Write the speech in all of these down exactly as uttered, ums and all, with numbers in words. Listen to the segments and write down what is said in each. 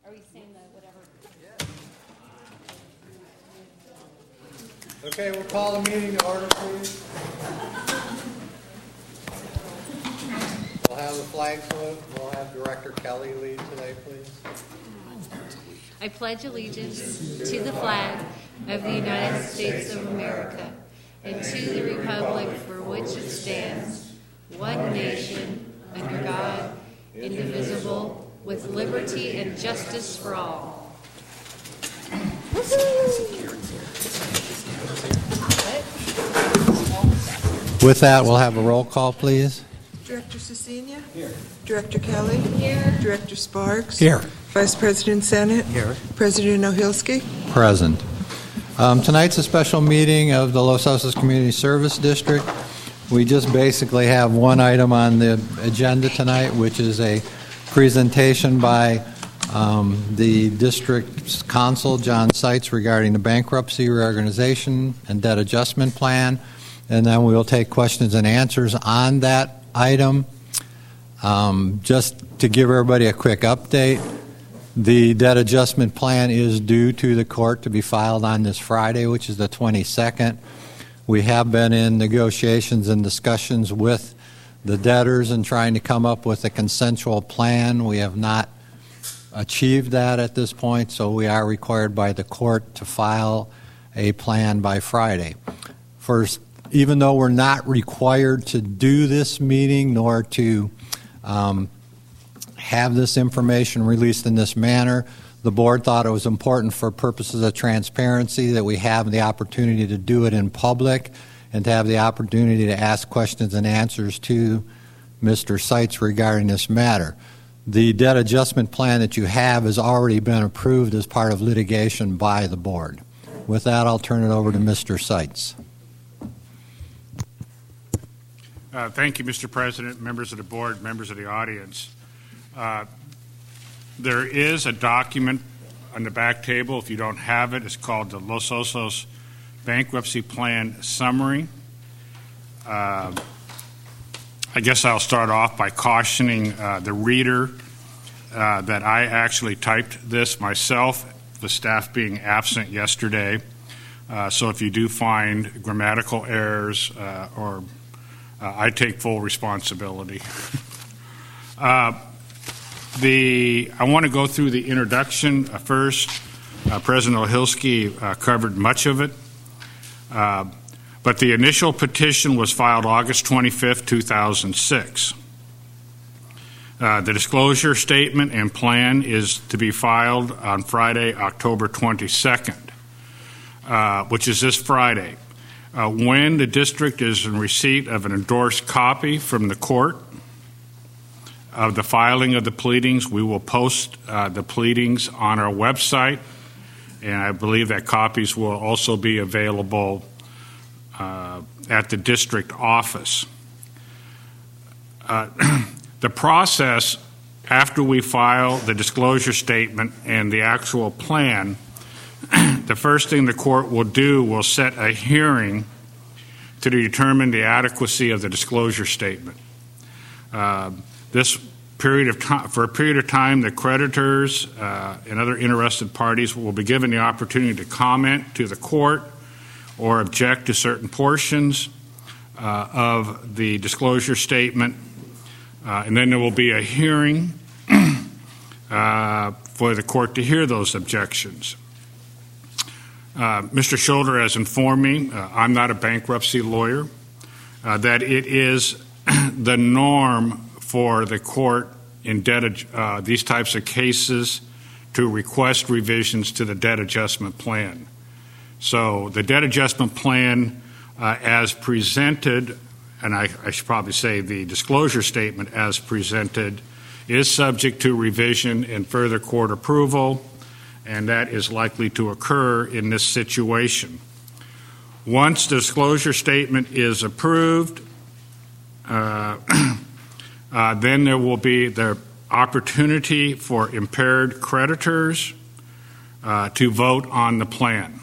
Are we saying the whatever? Okay, we'll call the meeting to order, please. We'll have the flag salute. We'll have Director Kelly lead today, please. I pledge allegiance to the flag of the United States of America and to the republic for which it stands, one nation, under God, indivisible, with liberty and justice for all. With that, we'll have a roll call, please. Director Cecina? Here. Director Kelly? Here. Director Sparks? Here. Vice President Sennett? Here. President Ohilsky? Present. Um, tonight's a special meeting of the Los Osos Community Service District. We just basically have one item on the agenda tonight, which is a presentation by um, the district's counsel, John Seitz, regarding the bankruptcy reorganization and debt adjustment plan. And then we will take questions and answers on that item. Um, just to give everybody a quick update, the debt adjustment plan is due to the court to be filed on this Friday, which is the twenty-second. We have been in negotiations and discussions with the debtors and trying to come up with a consensual plan. We have not achieved that at this point, so we are required by the court to file a plan by Friday. First, even though we're not required to do this meeting nor to um, have this information released in this manner, the board thought it was important for purposes of transparency that we have the opportunity to do it in public and to have the opportunity to ask questions and answers to Mister Seitz regarding this matter. The debt adjustment plan that you have has already been approved as part of litigation by the board. With that, I'll turn it over to Mister Seitz. Uh, thank you, Mister President, members of the board, members of the audience. Uh, there is a document on the back table. If you don't have it, it's called the Los Osos Bankruptcy Plan Summary. Uh, I guess I'll start off by cautioning uh, the reader uh, that I actually typed this myself, the staff being absent yesterday. Uh, so if you do find grammatical errors uh, or Uh, I take full responsibility. uh, the I want to go through the introduction uh, first. Uh, President Ohilsky uh, covered much of it, uh, but the initial petition was filed August twenty-fifth, two thousand six. Uh, the disclosure statement and plan is to be filed on Friday, October twenty-second, uh, which is this Friday. Uh, when the district is in receipt of an endorsed copy from the court of the filing of the pleadings, we will post uh, the pleadings on our website, and I believe that copies will also be available uh, at the district office. Uh, the process after we file the disclosure statement and the actual plan, the first thing the court will do will set a hearing to determine the adequacy of the disclosure statement. Uh, this period of time, for a period of time, the creditors uh, and other interested parties will be given the opportunity to comment to the court or object to certain portions uh, of the disclosure statement, uh, and then there will be a hearing uh, for the court to hear those objections. Uh, Mister Shoulder has informed me, uh, I'm not a bankruptcy lawyer, uh, that it is the norm for the court in debt, uh, these types of cases to request revisions to the debt adjustment plan. So the debt adjustment plan uh, as presented, and I, I should probably say the disclosure statement as presented, is subject to revision and further court approval, and that is likely to occur in this situation. Once the disclosure statement is approved, uh, uh, then there will be the opportunity for impaired creditors uh, to vote on the plan.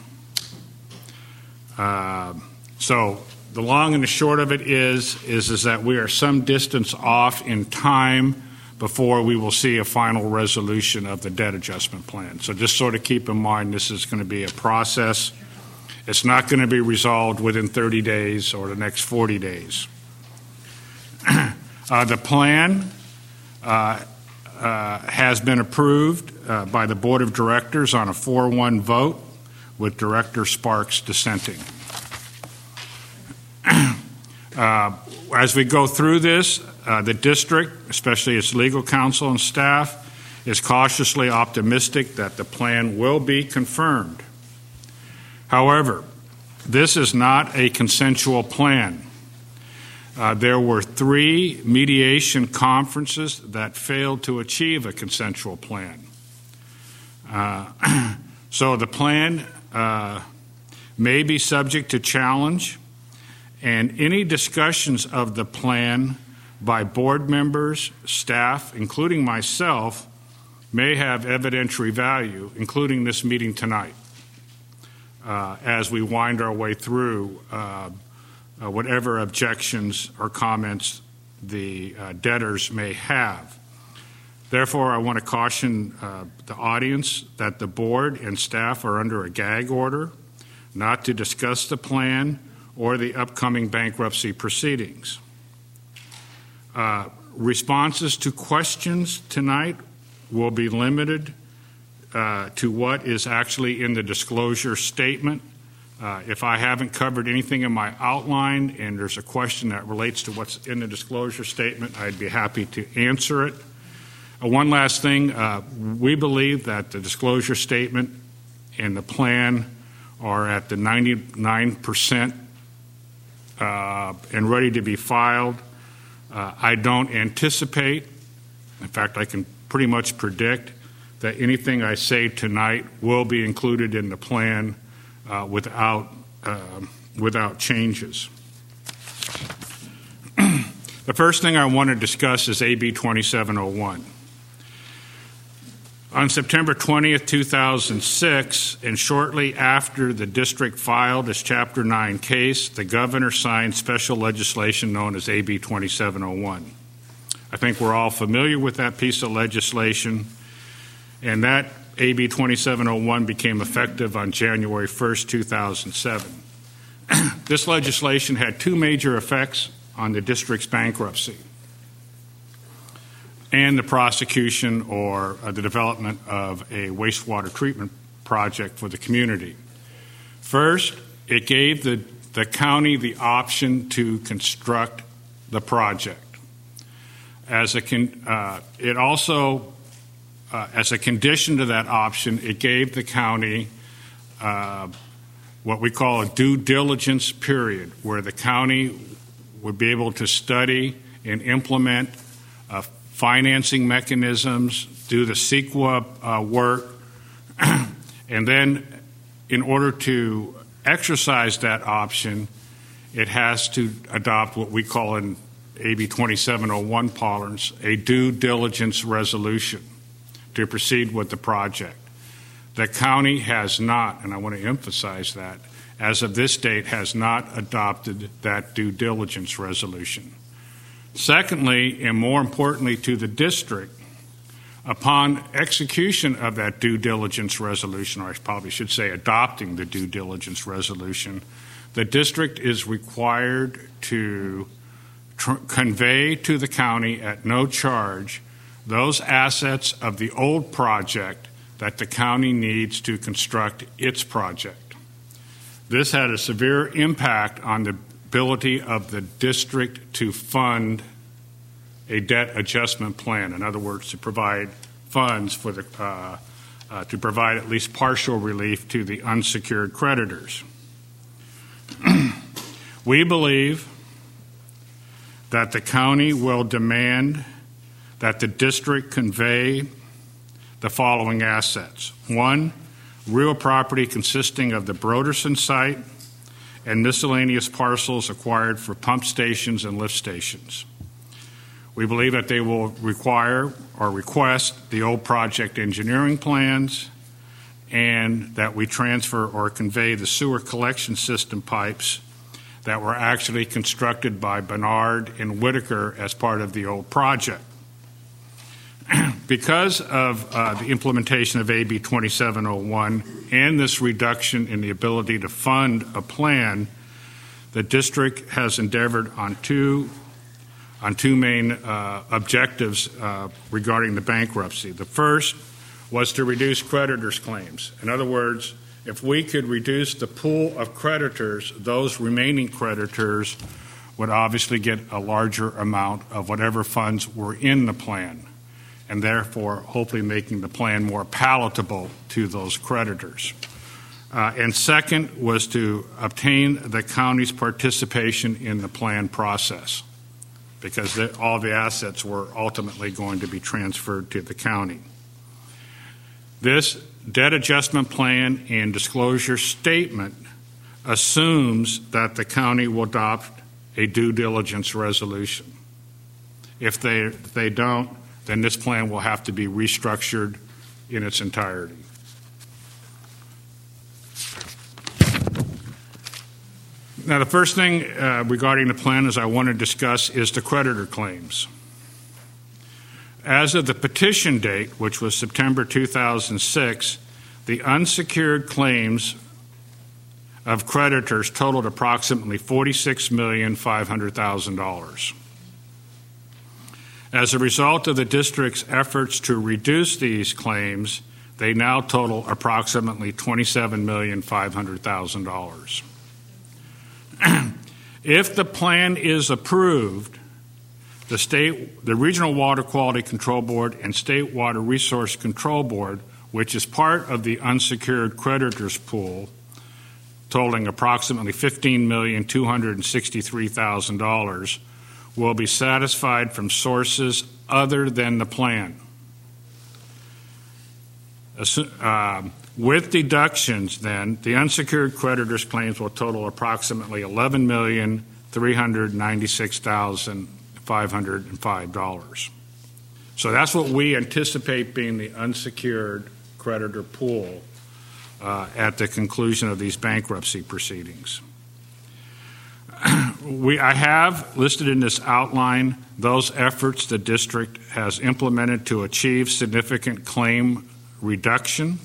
Uh, so the long and the short of it is, is, is that we are some distance off in time before we will see a final resolution of the debt adjustment plan. So just sort of keep in mind this is going to be a process. It's not going to be resolved within thirty days or the next forty days. uh, the plan uh, uh, has been approved uh, by the Board of Directors on a four one vote, with Director Sparks dissenting. uh, as we go through this, uh, the district, especially its legal counsel and staff, is cautiously optimistic that the plan will be confirmed. However, this is not a consensual plan. Uh, there were three mediation conferences that failed to achieve a consensual plan. Uh, so the plan uh, may be subject to challenge, and any discussions of the plan by board members, staff, including myself, may have evidentiary value, including this meeting tonight. Uh, as we wind our way through uh, uh, whatever objections or comments the uh, debtors may have. Therefore, I want to caution uh, the audience that the board and staff are under a gag order not to discuss the plan or the upcoming bankruptcy proceedings. Uh, responses to questions tonight will be limited Uh, to what is actually in the disclosure statement. Uh, if I haven't covered anything in my outline and there's a question that relates to what's in the disclosure statement, I'd be happy to answer it. Uh, one last thing, uh, we believe that the disclosure statement and the plan are at the ninety-nine percent uh, and ready to be filed. Uh, I don't anticipate, in fact, I can pretty much predict that anything I say tonight will be included in the plan uh, without uh, without changes. The first thing I want to discuss is A B twenty-seven oh one. On September twentieth, two thousand six, and shortly after the district filed its Chapter nine case, the governor signed special legislation known as A B twenty-seven oh one. I think we're all familiar with that piece of legislation. And that A B twenty-seven oh one became effective on January first, two thousand seven. This legislation had two major effects on the district's bankruptcy and the prosecution or uh, the development of a wastewater treatment project for the community. First, it gave the, the county the option to construct the project. As a con, uh, it also Uh, as a condition to that option, it gave the county uh, what we call a due diligence period, where the county would be able to study and implement uh, financing mechanisms, do the C E Q A uh, work, and then in order to exercise that option, it has to adopt what we call in A B twenty-seven oh one parlance a due diligence resolution to proceed with the project. The county has not, and I want to emphasize that, as of this date, has not adopted that due diligence resolution. Secondly, and more importantly to the district, upon execution of that due diligence resolution, or I probably should say adopting the due diligence resolution, the district is required to tr- convey to the county at no charge those assets of the old project that the county needs to construct its project. This had a severe impact on the ability of the district to fund a debt adjustment plan. In other words, to provide funds for the uh, uh, to provide at least partial relief to the unsecured creditors. We believe that the county will demand that the district convey the following assets. One, real property consisting of the Broderson site and miscellaneous parcels acquired for pump stations and lift stations. We believe that they will require or request the old project engineering plans, and that we transfer or convey the sewer collection system pipes that were actually constructed by Bernard and Whitaker as part of the old project. Because of uh, the implementation of A B twenty-seven oh one and this reduction in the ability to fund a plan, the district has endeavored on two on two main uh, objectives uh, regarding the bankruptcy. The first was to reduce creditors' claims. In other words, if we could reduce the pool of creditors, those remaining creditors would obviously get a larger amount of whatever funds were in the plan, and therefore hopefully making the plan more palatable to those creditors. Uh, and second was to obtain the county's participation in the plan process, because the, all the assets were ultimately going to be transferred to the county. This debt adjustment plan and disclosure statement assumes that the county will adopt a due diligence resolution. If they, if they don't, then this plan will have to be restructured in its entirety. Now, the first thing uh, regarding the plan is I want to discuss is the creditor claims. As of the petition date, which was September two thousand six, the unsecured claims of creditors totaled approximately forty-six million five hundred thousand dollars. As a result of the district's efforts to reduce these claims, they now total approximately twenty-seven million five hundred thousand dollars. If the plan is approved, the state, the Regional Water Quality Control Board and State Water Resource Control Board, which is part of the unsecured creditors pool, totaling approximately fifteen million two hundred sixty-three thousand dollars, will be satisfied from sources other than the plan. Uh, with deductions, then, the unsecured creditors' claims will total approximately eleven million three hundred ninety-six thousand five hundred five dollars. So that's what we anticipate being the unsecured creditor pool uh, at the conclusion of these bankruptcy proceedings. We, I have listed in this outline those efforts the district has implemented to achieve significant claim reduction.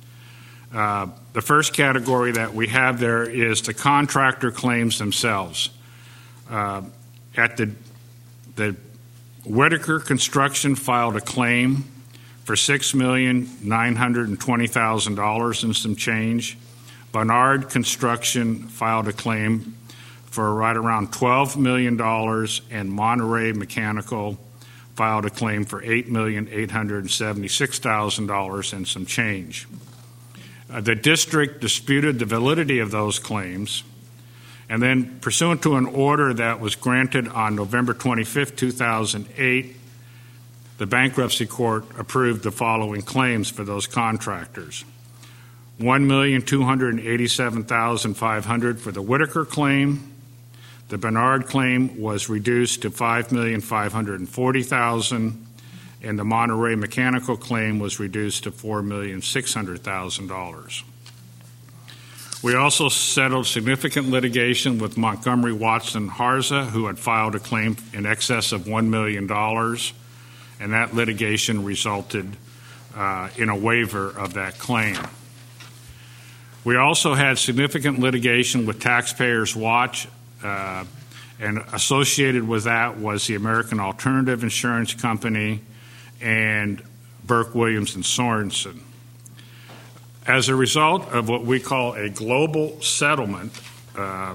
Uh, the first category that we have there is the contractor claims themselves. Uh, at the, the Whitaker Construction filed a claim for six million nine hundred twenty thousand dollars and some change. Bernard Construction filed a claim for right around twelve million dollars, and Monterey Mechanical filed a claim for eight million eight hundred seventy-six thousand dollars and some change. Uh, the district disputed the validity of those claims, and then pursuant to an order that was granted on November twenty-fifth, two thousand eight, the bankruptcy court approved the following claims for those contractors. one million two hundred eighty-seven thousand five hundred dollars for the Whitaker claim. The Bernard claim was reduced to five million five hundred forty thousand dollars, and the Monterey Mechanical claim was reduced to four million six hundred thousand dollars. We also settled significant litigation with Montgomery Watson Harza, who had filed a claim in excess of one million dollars, and that litigation resulted uh, in a waiver of that claim. We also had significant litigation with Taxpayers Watch, uh, and associated with that was the American Alternative Insurance Company and Burke Williams and Sorensen. As a result of what we call a global settlement, uh,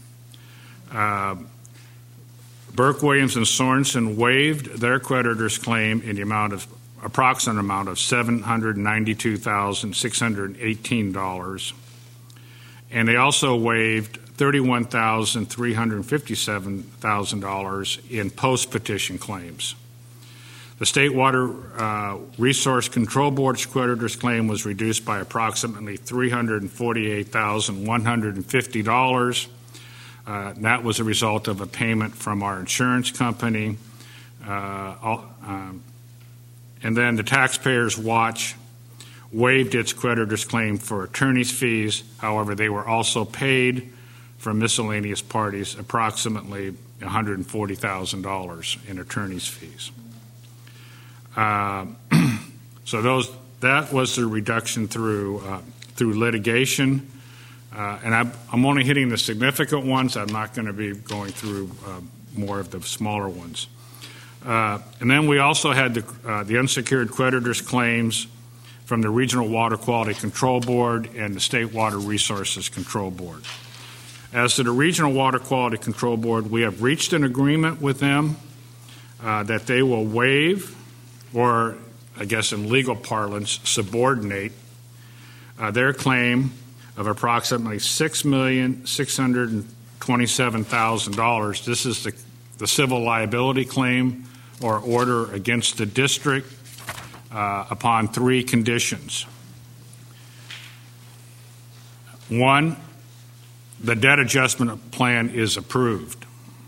uh, Burke Williams and Sorensen waived their creditors' claim in the amount of approximate amount of seven hundred ninety-two thousand six hundred eighteen dollars, and they also waived thirty-one thousand three hundred fifty-seven thousand dollars in post-petition claims. The State Water uh, Resource Control Board's creditors' claim was reduced by approximately three hundred forty-eight thousand one hundred fifty dollars. Uh, that was a result of a payment from our insurance company. Uh, all, um, and then the Taxpayers Watch waived its creditors' claim for attorney's fees. However, they were also paid from miscellaneous parties approximately one hundred forty thousand dollars in attorney's fees. Uh, So those that was the reduction through uh, through litigation, uh, and I'm, I'm only hitting the significant ones. I'm not going to be going through uh, more of the smaller ones. Uh, and then we also had the, uh, the unsecured creditors claims from the Regional Water Quality Control Board and the State Water Resources Control Board. As to the Regional Water Quality Control Board, we have reached an agreement with them uh, that they will waive, or I guess in legal parlance, subordinate uh, their claim of approximately six million six hundred twenty-seven thousand dollars. This is the, the civil liability claim or order against the district uh, upon three conditions. One, the debt adjustment plan is approved.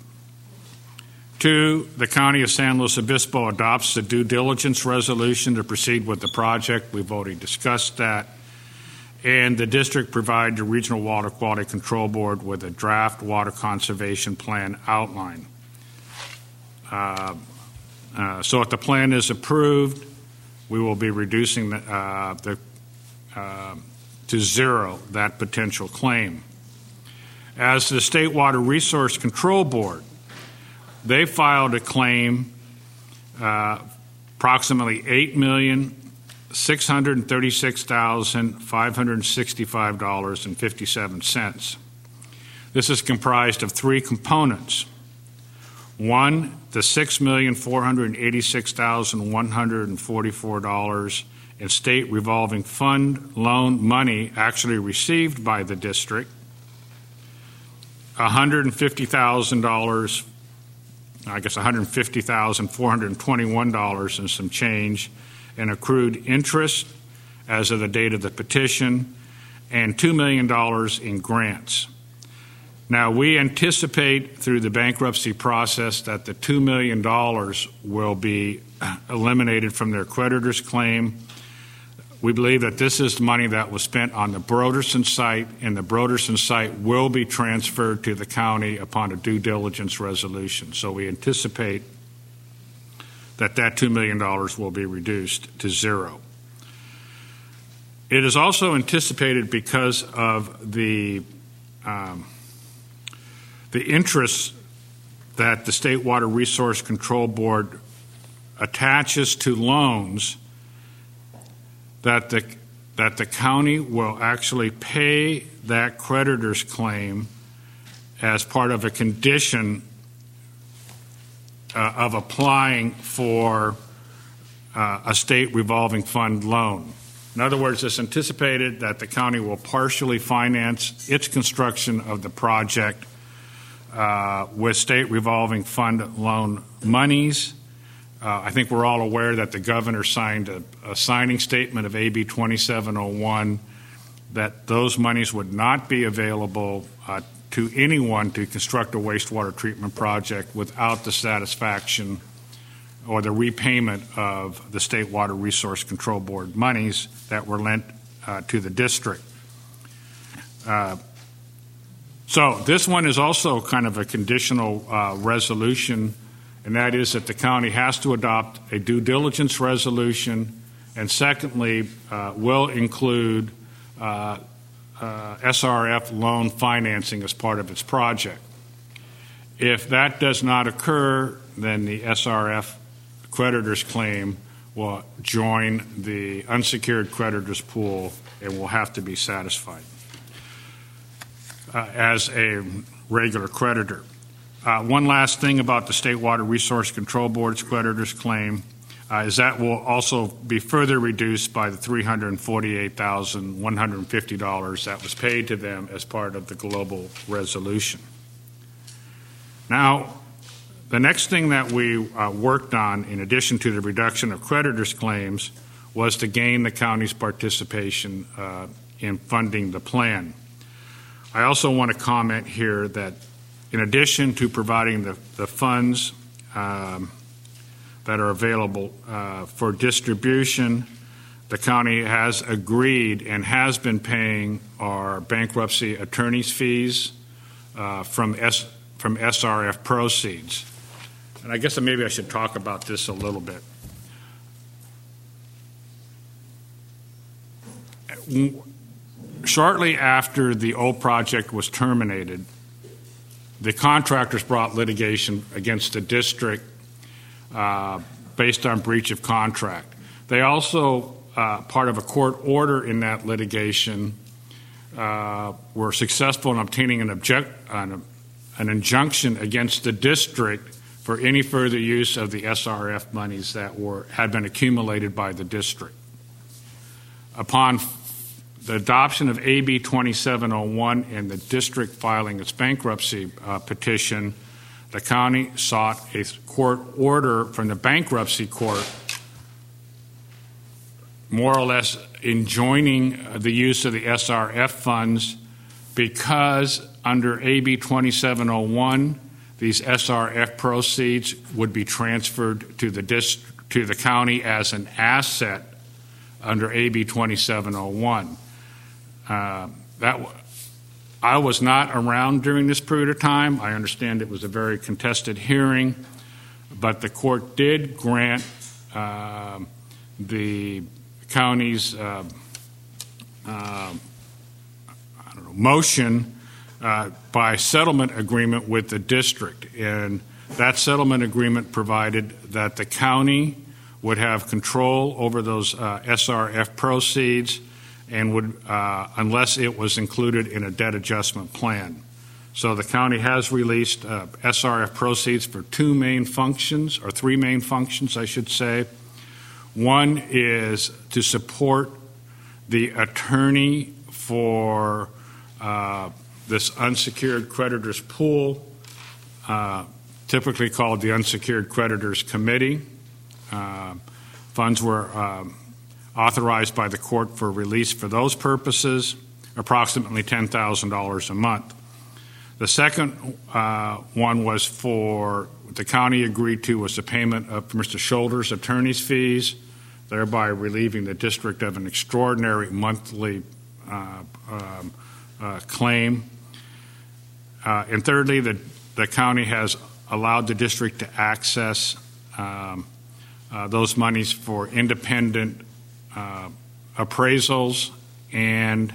Two, the County of San Luis Obispo adopts the due diligence resolution to proceed with the project. We've already discussed that. And the district provide the Regional Water Quality Control Board with a draft water conservation plan outline. Uh, uh, so if the plan is approved, we will be reducing the, uh, the uh, to zero that potential claim. As the State Water Resource Control Board, they filed a claim uh, approximately eight million six hundred thirty-six thousand five hundred sixty-five dollars and fifty-seven cents. This is comprised of three components. One, the six million four hundred eighty-six thousand one hundred forty-four dollars in state revolving fund loan money actually received by the district, one hundred fifty thousand dollars, I guess one hundred fifty thousand four hundred twenty-one dollars and some change in accrued interest as of the date of the petition, and two million dollars in grants. Now, we anticipate through the bankruptcy process that the two million dollars will be eliminated from their creditors' claim. We believe that this is the money that was spent on the Broderson site, and the Broderson site will be transferred to the county upon a due diligence resolution. So we anticipate that that two million dollars will be reduced to zero. It is also anticipated because of the um, the interest that the State Water Resource Control Board attaches to loans that the that the county will actually pay that creditor's claim as part of a condition uh, of applying for uh, a state revolving fund loan. In other words, it's anticipated that the county will partially finance its construction of the project uh, with state revolving fund loan monies. Uh, I think we're all aware that the governor signed a, a signing statement of A B twenty-seven oh one that those monies would not be available uh, to anyone to construct a wastewater treatment project without the satisfaction or the repayment of the State Water Resource Control Board monies that were lent uh, to the district. Uh, so this one is also kind of a conditional uh, resolution, and that is that the county has to adopt a due diligence resolution, and secondly, uh, will include uh, uh, S R F loan financing as part of its project. If that does not occur, then the S R F creditor's claim will join the unsecured creditors pool and will have to be satisfied uh, as a regular creditor. Uh, one last thing about the State Water Resource Control Board's creditors claim uh, is that will also be further reduced by the three hundred forty-eight thousand one hundred fifty dollars that was paid to them as part of the global resolution. Now, the next thing that we uh, worked on, in addition to the reduction of creditors' claims, was to gain the county's participation uh, in funding the plan. I also want to comment here that in addition to providing the, the funds um, that are available uh, for distribution, the county has agreed and has been paying our bankruptcy attorney's fees uh, from, S, from S R F proceeds. And I guess maybe I should talk about this a little bit. shortly after the old project was terminated, the contractors brought litigation against the district uh, based on breach of contract. They also, uh, part of a court order in that litigation, uh, were successful in obtaining an, object, an, an injunction against the district for any further use of the S R F monies that were had been accumulated by the district. Upon the adoption of A B twenty-seven oh one and the district filing its bankruptcy uh, petition, the county sought a court order from the bankruptcy court more or less enjoining the use of the S R F funds because under A B twenty-seven oh one, these S R F proceeds would be transferred to the dist- to the county as an asset under A B twenty-seven oh one. Uh, that I was not around during this period of time. I understand it was a very contested hearing, but the court did grant uh, the county's uh, uh, I don't know, motion uh, by settlement agreement with the district, and that settlement agreement provided that the county would have control over those uh, S R F proceeds and would, uh, unless it was included in a debt adjustment plan. So the county has released uh, S R F proceeds for two main functions, or three main functions, I should say. One is to support the attorney for uh, this unsecured creditors pool, uh, typically called the Unsecured Creditors Committee. Uh, funds were um, authorized by the court for release for those purposes, approximately ten thousand dollars a month. The second uh, one was for, the county agreed to was the payment of Mister Shoulder's attorney's fees, thereby relieving the district of an extraordinary monthly uh, um, uh, claim. Uh, and thirdly, the, the county has allowed the district to access um, uh, those monies for independent Uh, appraisals and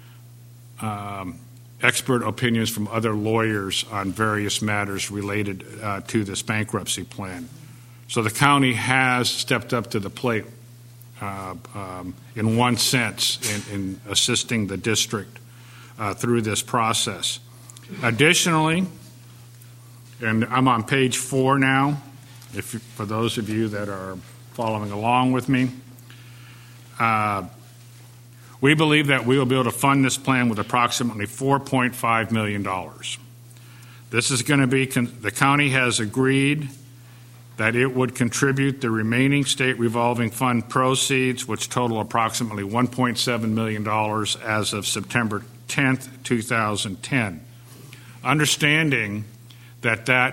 um, expert opinions from other lawyers on various matters related uh, to this bankruptcy plan. So the county has stepped up to the plate uh, um, in one sense in, in assisting the district uh, through this process. Additionally, and I'm on page four now, if for those of you that are following along with me, Uh, we believe that we will be able to fund this plan with approximately four point five million dollars. This is going to be, con- the county has agreed that it would contribute the remaining state revolving fund proceeds, which total approximately one point seven million dollars as of September tenth, two thousand ten. Understanding that that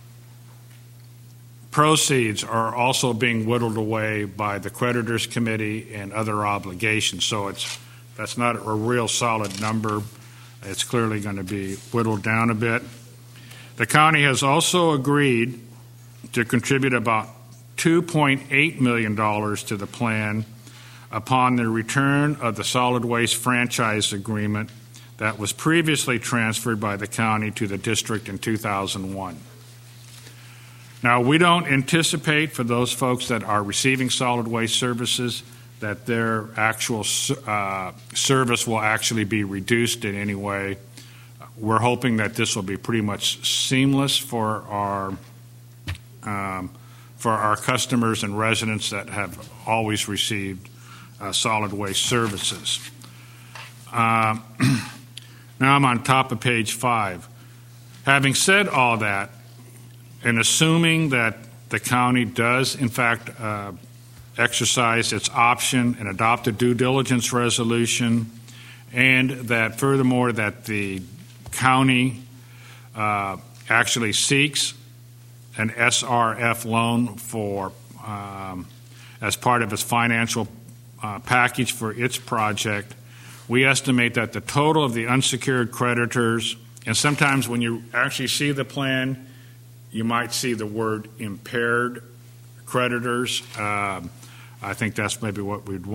proceeds are also being whittled away by the creditors committee and other obligations. So it's that's not a real solid number. It's clearly going to be whittled down a bit. The county has also agreed to contribute about two point eight million dollars to the plan upon the return of the solid waste franchise agreement that was previously transferred by the county to the district in two thousand one. Now, we don't anticipate for those folks that are receiving solid waste services that their actual uh, service will actually be reduced in any way. We're hoping that this will be pretty much seamless for our um, for our customers and residents that have always received uh, solid waste services. Uh, now I'm on top of page five. Having said all that, and assuming that the county does, in fact, uh, exercise its option and adopt a due diligence resolution, and that furthermore that the county uh, actually seeks an S R F loan for um, as part of its financial uh, package for its project, we estimate that the total of the unsecured creditors, and sometimes when you actually see the plan, you might see the word impaired creditors. Uh, I think that's maybe what we'd want to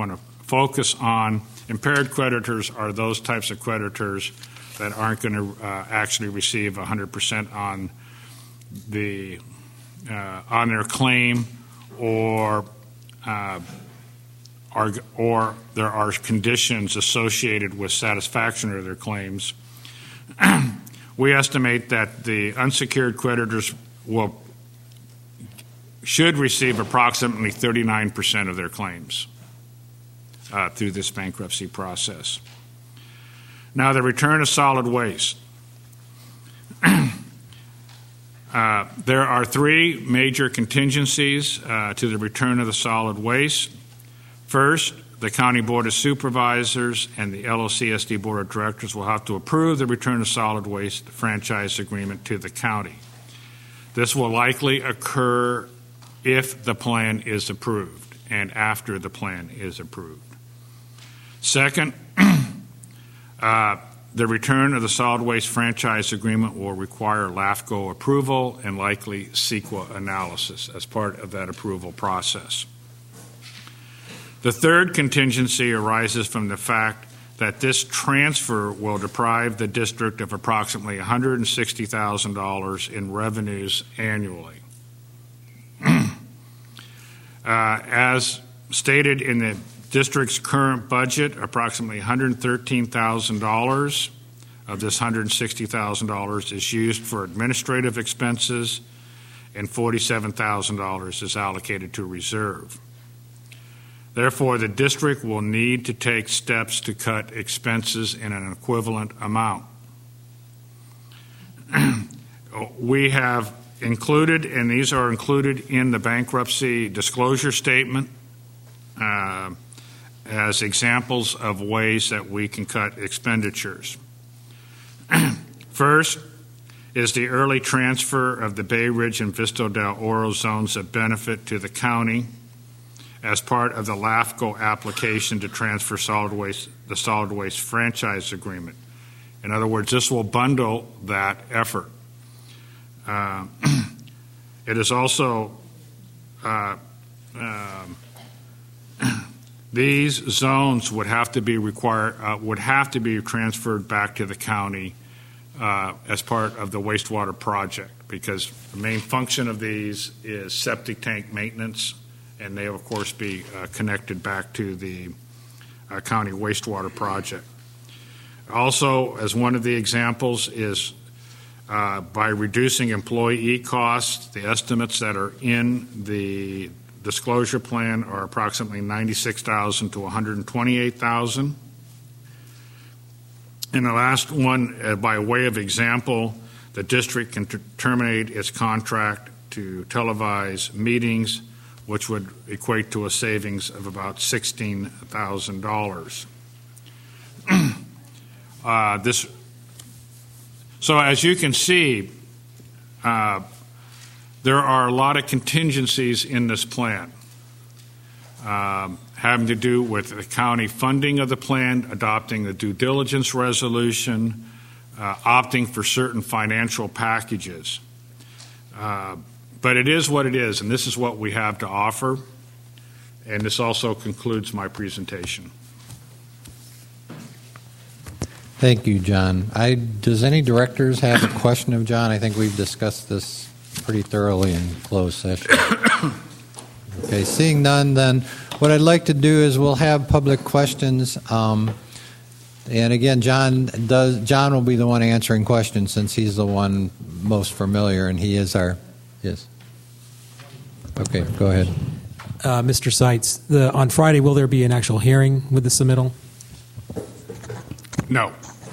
focus on impaired creditors are those types of creditors that aren't going to uh, actually receive one hundred percent on the uh, on their claim, or uh, are, or there are conditions associated with satisfaction of their claims. We estimate that the unsecured creditors will should receive approximately thirty-nine percent of their claims uh, through this bankruptcy process. Now, the return of solid waste. uh, there are three major contingencies uh, to the return of the solid waste. First, the County Board of Supervisors and the L O C S D Board of Directors will have to approve the return of solid waste franchise agreement to the county. This will likely occur if the plan is approved and after the plan is approved. Second, uh, the return of the solid waste franchise agreement will require LAFCO approval and likely CEQA analysis as part of that approval process. The third contingency arises from the fact that this transfer will deprive the district of approximately one hundred sixty thousand dollars in revenues annually. uh, as stated in the district's current budget, approximately one hundred thirteen thousand dollars of this one hundred sixty thousand dollars is used for administrative expenses, and forty-seven thousand dollars is allocated to reserve. Therefore, the district will need to take steps to cut expenses in an equivalent amount. We have included, and these are included in the bankruptcy disclosure statement, uh, as examples of ways that we can cut expenditures. First is the early transfer of the Bay Ridge and Vista del Oro zones of benefit to the county as part of the LAFCO application to transfer solid waste, the solid waste franchise agreement. In other words, this will bundle that effort. Uh, it is also uh, um, these zones would have to be required uh, would have to be transferred back to the county uh, as part of the wastewater project, because the main function of these is septic tank maintenance, and they will, of course, be uh, connected back to the uh, county wastewater project. Also, as one of the examples is uh, by reducing employee costs, the estimates that are in the disclosure plan are approximately ninety-six thousand dollars to one hundred twenty-eight thousand dollars. And the last one, uh, by way of example, the district can t- terminate its contract to televise meetings, which would equate to a savings of about sixteen thousand dollars. uh, this, so as you can see, uh, there are a lot of contingencies in this plan, um, having to do with the county funding of the plan, adopting the due diligence resolution, uh, opting for certain financial packages. Uh, But it is what it is, and this is what we have to offer. And this also concludes my presentation. Thank you, John. I, does any directors have a question of John? I think we've discussed this pretty thoroughly in closed session. Okay, seeing none, then what I'd like to do is we'll have public questions. Um, and again, John does. John will be the one answering questions since he's the one most familiar, and he is our. Yes. Okay, go ahead. Uh, Mister Seitz, the, on Friday, will there be an actual hearing with the submittal? No.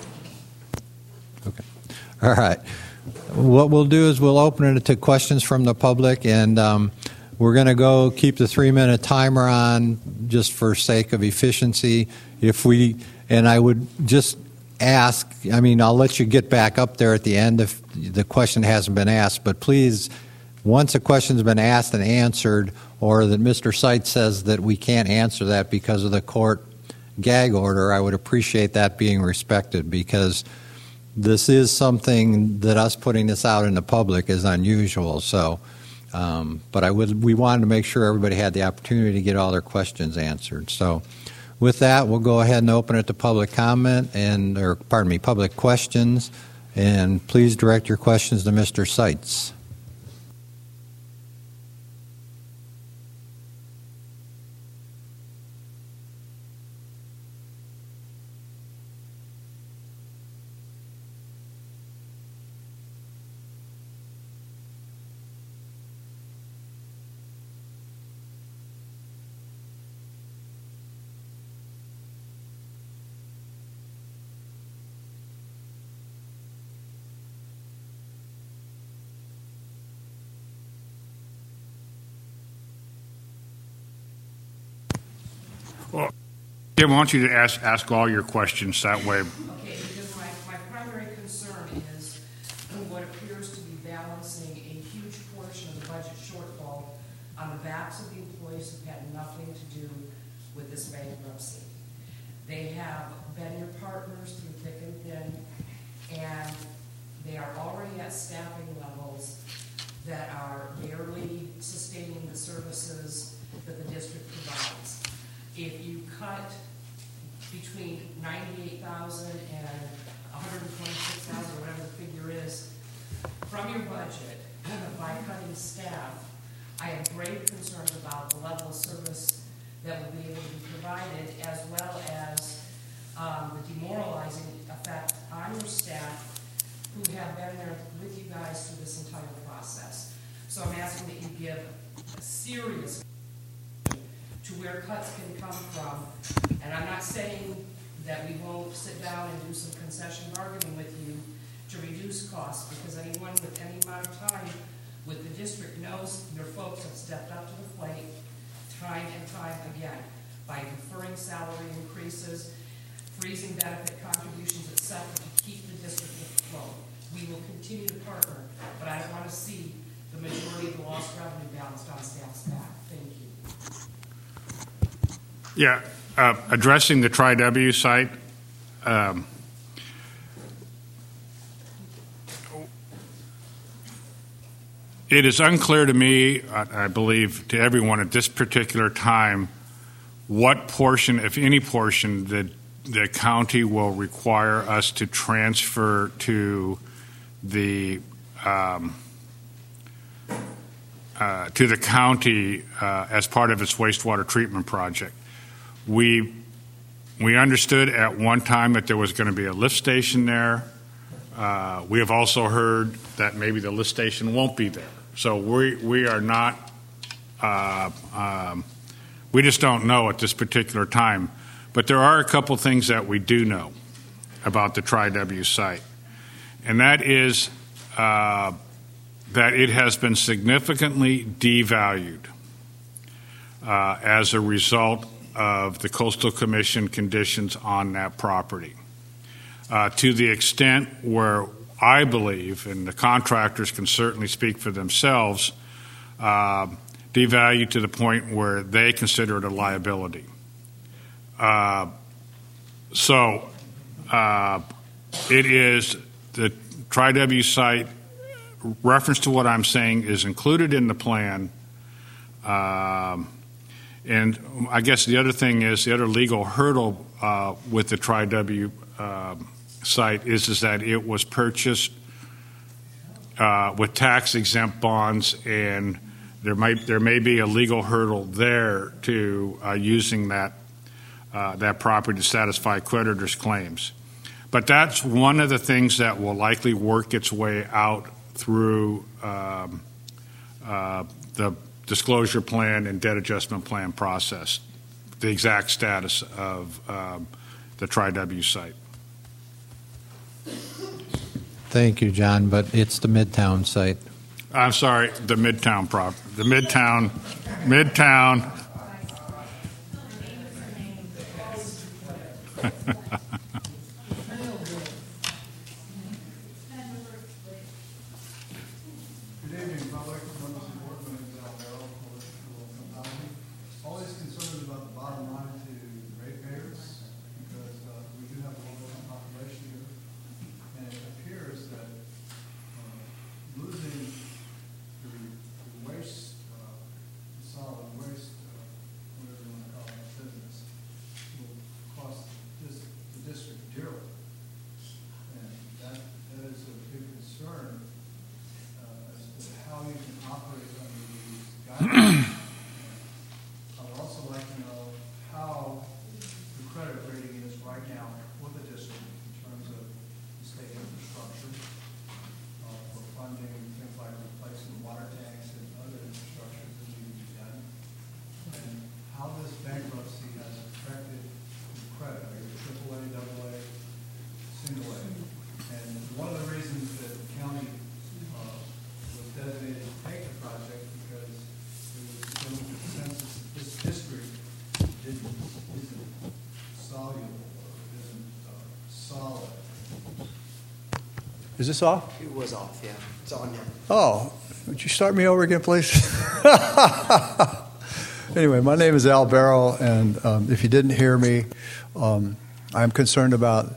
Okay. All right. What we'll do is we'll open it to questions from the public, and um, we're going to go keep the three-minute timer on just for sake of efficiency. If we, and I would just ask, I mean, I'll let you get back up there at the end if the question hasn't been asked, but please, once a question's been asked and answered, or that Mister Seitz says that we can't answer that because of the court gag order, I would appreciate that being respected, because this is something that us putting this out in the public is unusual. So, um, but I would, we wanted to make sure everybody had the opportunity to get all their questions answered. So With that, we'll go ahead and open it to public comment and, or pardon me, public questions. And please direct your questions to Mister Seitz. Well, Jim, I want you to ask ask all your questions that way. Okay, because my, my primary concern is what appears to be balancing a huge portion of the budget shortfall on the backs of the employees who've had nothing to do with this bankruptcy. They have been your partners through thick and thin, and they are already at staffing levels that are barely sustaining the services that the district provides. If you cut between ninety-eight thousand and one hundred twenty-six thousand, whatever the figure is, from your budget by cutting staff, I have grave concerns about the level of service that will be able to be provided, as well as um, the demoralizing effect on your staff who have been there with you guys through this entire process. So I'm asking that you give a serious to where cuts can come from. And I'm not saying that we won't sit down and do some concession bargaining with you to reduce costs, because anyone with any amount of time with the district knows your folks have stepped up to the plate time and time again by deferring salary increases, freezing benefit contributions, et cetera, to keep the district afloat. We will continue to partner, but I want to see the majority of the lost revenue balanced on staff's back. Thank you. Yeah, uh, addressing the Tri W site, um, it is unclear to me, I, I believe to everyone at this particular time, what portion, if any portion, that the county will require us to transfer to the um, uh, to the county uh, as part of its wastewater treatment project. We we understood at one time that there was going to be a lift station there. Uh, we have also heard that maybe the lift station won't be there. So we we are not. Uh, um, we just don't know at this particular time. But there are a couple things that we do know about the Tri W site, and that is uh, that it has been significantly devalued uh, as a result of the Coastal Commission conditions on that property, uh, to the extent where I believe, and the contractors can certainly speak for themselves, uh, devalued to the point where they consider it a liability. Uh, so uh, it is the Tri W site, reference to what I'm saying is included in the plan. Um, And I guess the other thing is, the other legal hurdle uh, with the Tri W uh, site is, is that it was purchased uh, with tax-exempt bonds, and there might there may be a legal hurdle there to uh, using that uh, that property to satisfy creditors' claims. But that's one of the things that will likely work its way out through um, uh, the disclosure plan and debt adjustment plan process, the exact status of um, the Tri W site. Thank you, John, but it's the Midtown site. I'm sorry, the Midtown prop, the Midtown, Midtown. bankruptcy has affected your credit, are you triple A, double A, single A? And one of the reasons that the county uh, was designated to take the project because there was some consensus that this district didn't, isn't soluble or isn't uh, solid. Is this off? It was off, yeah. It's on now. Oh, would you start me over again, please? Anyway, my name is Al Barrow, and um, if you didn't hear me, um, I'm concerned about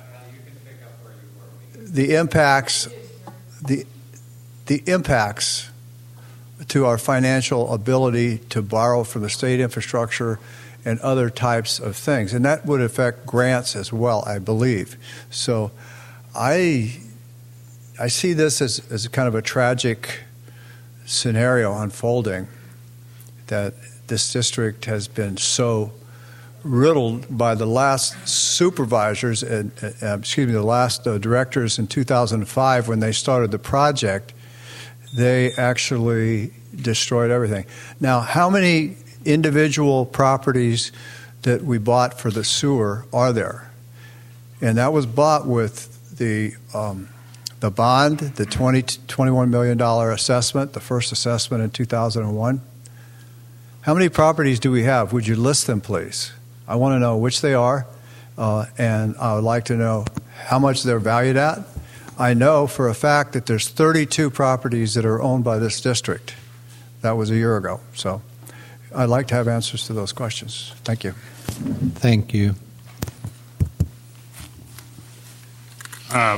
the impacts, the the impacts to our financial ability to borrow from the state infrastructure and other types of things, and that would affect grants as well, I believe. So, I. I see this as, as kind of a tragic scenario unfolding, that this district has been so riddled by the last supervisors and uh, excuse me, the last uh, directors in two thousand five when they started the project. They actually destroyed everything. Now, how many individual properties that we bought for the sewer are there? And that was bought with the um, the bond, the twenty, twenty-one million dollars assessment, the first assessment in two thousand one. How many properties do we have? Would you list them, please? I want to know which they are, uh, and I would like to know how much they're valued at. I know for a fact that there's thirty-two properties that are owned by this district. That was a year ago. So I'd like to have answers to those questions. Thank you. Thank you. Uh,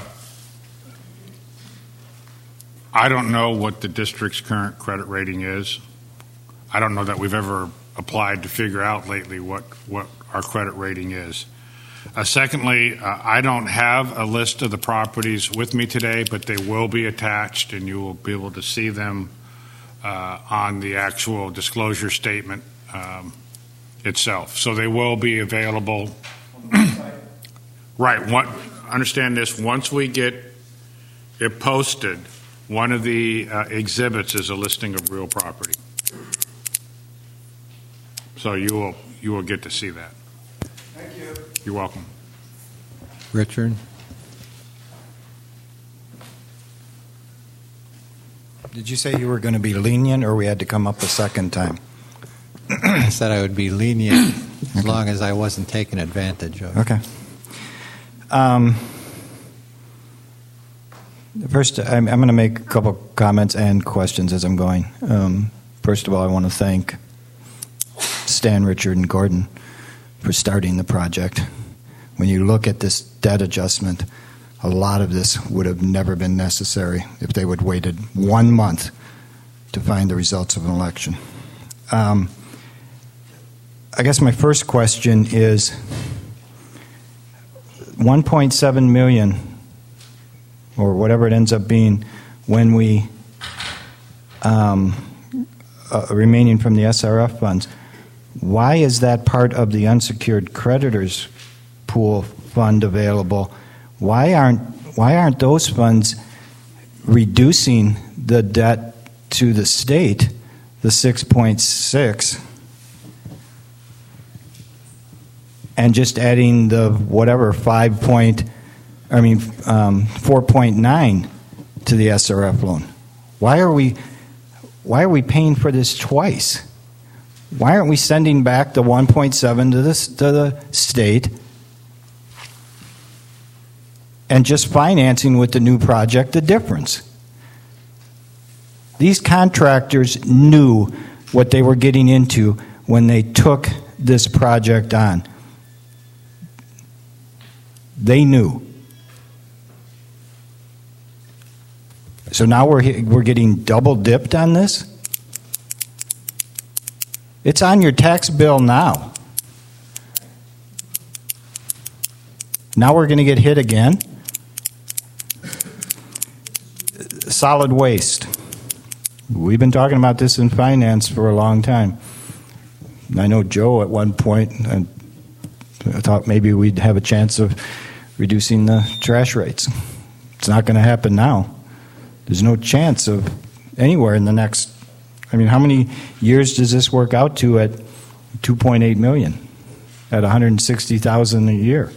I don't know what the district's current credit rating is. I don't know that we've ever applied to figure out lately what, what our credit rating is. Uh, secondly, uh, I don't have a list of the properties with me today, but they will be attached, and you will be able to see them uh, on the actual disclosure statement um, itself. So they will be available. Right. What, understand this. Once we get it posted, one of the uh, exhibits is a listing of real property. So you will you will get to see that. Thank you. You're welcome. Richard? Did you say you were going to be lenient, or we had to come up a second time? I said I would be lenient as okay. long as I wasn't taken advantage of. Okay. Um, first, I'm, I'm going to make a couple comments and questions as I'm going. Um, first of all, I want to thank Stan, Richard, and Gordon for starting the project. When you look at this debt adjustment, a lot of this would have never been necessary if they would have waited one month to find the results of an election. Um, I guess my first question is one point seven million dollars, or whatever it ends up being, when we um, uh, remaining from the S R F funds. Why is that part of the unsecured creditors pool fund available? Why aren't why aren't those funds reducing the debt to the state, the six point six, and just adding the whatever five point, I mean um, four point nine to the S R F loan? Why are we why are we paying for this twice? Why aren't we sending back the one point seven to the to the state and just financing with the new project the difference? These contractors knew what they were getting into when they took this project on. They knew. So now we're we're getting double dipped on this? It's on your tax bill now. Now we're going to get hit again. Solid waste. We've been talking about this in finance for a long time. I know Joe at one point, I thought maybe we'd have a chance of reducing the trash rates. It's not going to happen now. There's no chance of anywhere in the next, I mean, how many years does this work out to at two point eight million dollars at one hundred sixty thousand dollars a year.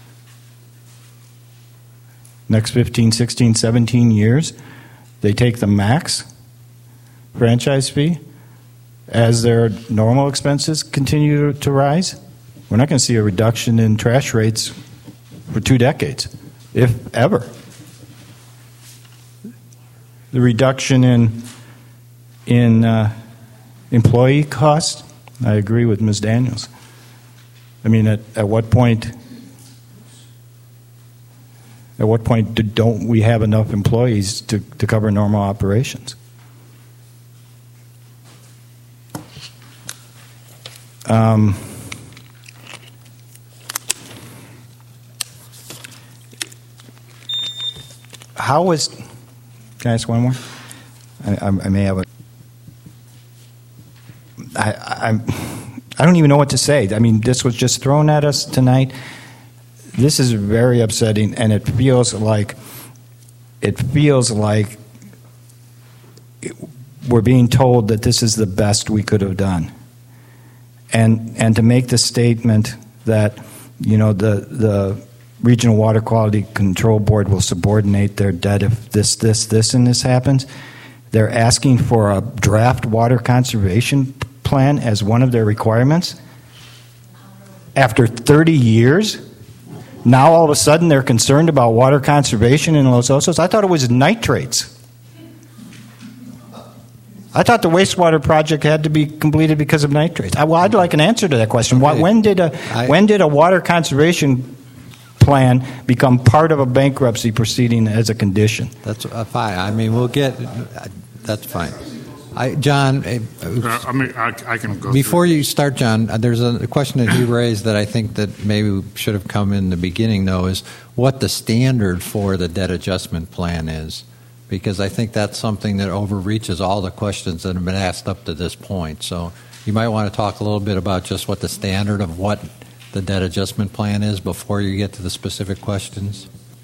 Next fifteen, sixteen, seventeen years, they take the max franchise fee as their normal expenses continue to rise. We're not going to see a reduction in trash rates for two decades, if ever. The reduction in in uh, employee costs, I agree with Miz Daniels. I mean, at, at what point? At what point do, don't we have enough employees to, to cover normal operations? Um, how is? Can I ask one more? I, I, I may have a. I, I, I don't even know what to say. I mean, this was just thrown at us tonight. This is very upsetting, and it feels like it feels like it, we're being told that this is the best we could have done. And and to make the statement that, you know, the the Regional Water Quality Control Board will subordinate their debt if this, this, this, and this happens, they're asking for a draft water conservation plan as one of their requirements. After thirty years, now all of a sudden they're concerned about water conservation in Los Osos. I thought it was nitrates. I thought the wastewater project had to be completed because of nitrates. I, well, I'd like an answer to that question. Okay. When did a I, when did a water conservation plan become part of a bankruptcy proceeding as a condition? That's uh, fine. I mean, we'll get. Uh, that's fine. I, John, uh, Uh, I mean, I, I can go before through. you start, John, uh, there's a question that you raised that I think that maybe should have come in the beginning, though, is what the standard for the debt adjustment plan is. Because I think that's something that overreaches all the questions that have been asked up to this point. So you might want to talk a little bit about just what the standard of what the debt adjustment plan is before you get to the specific questions.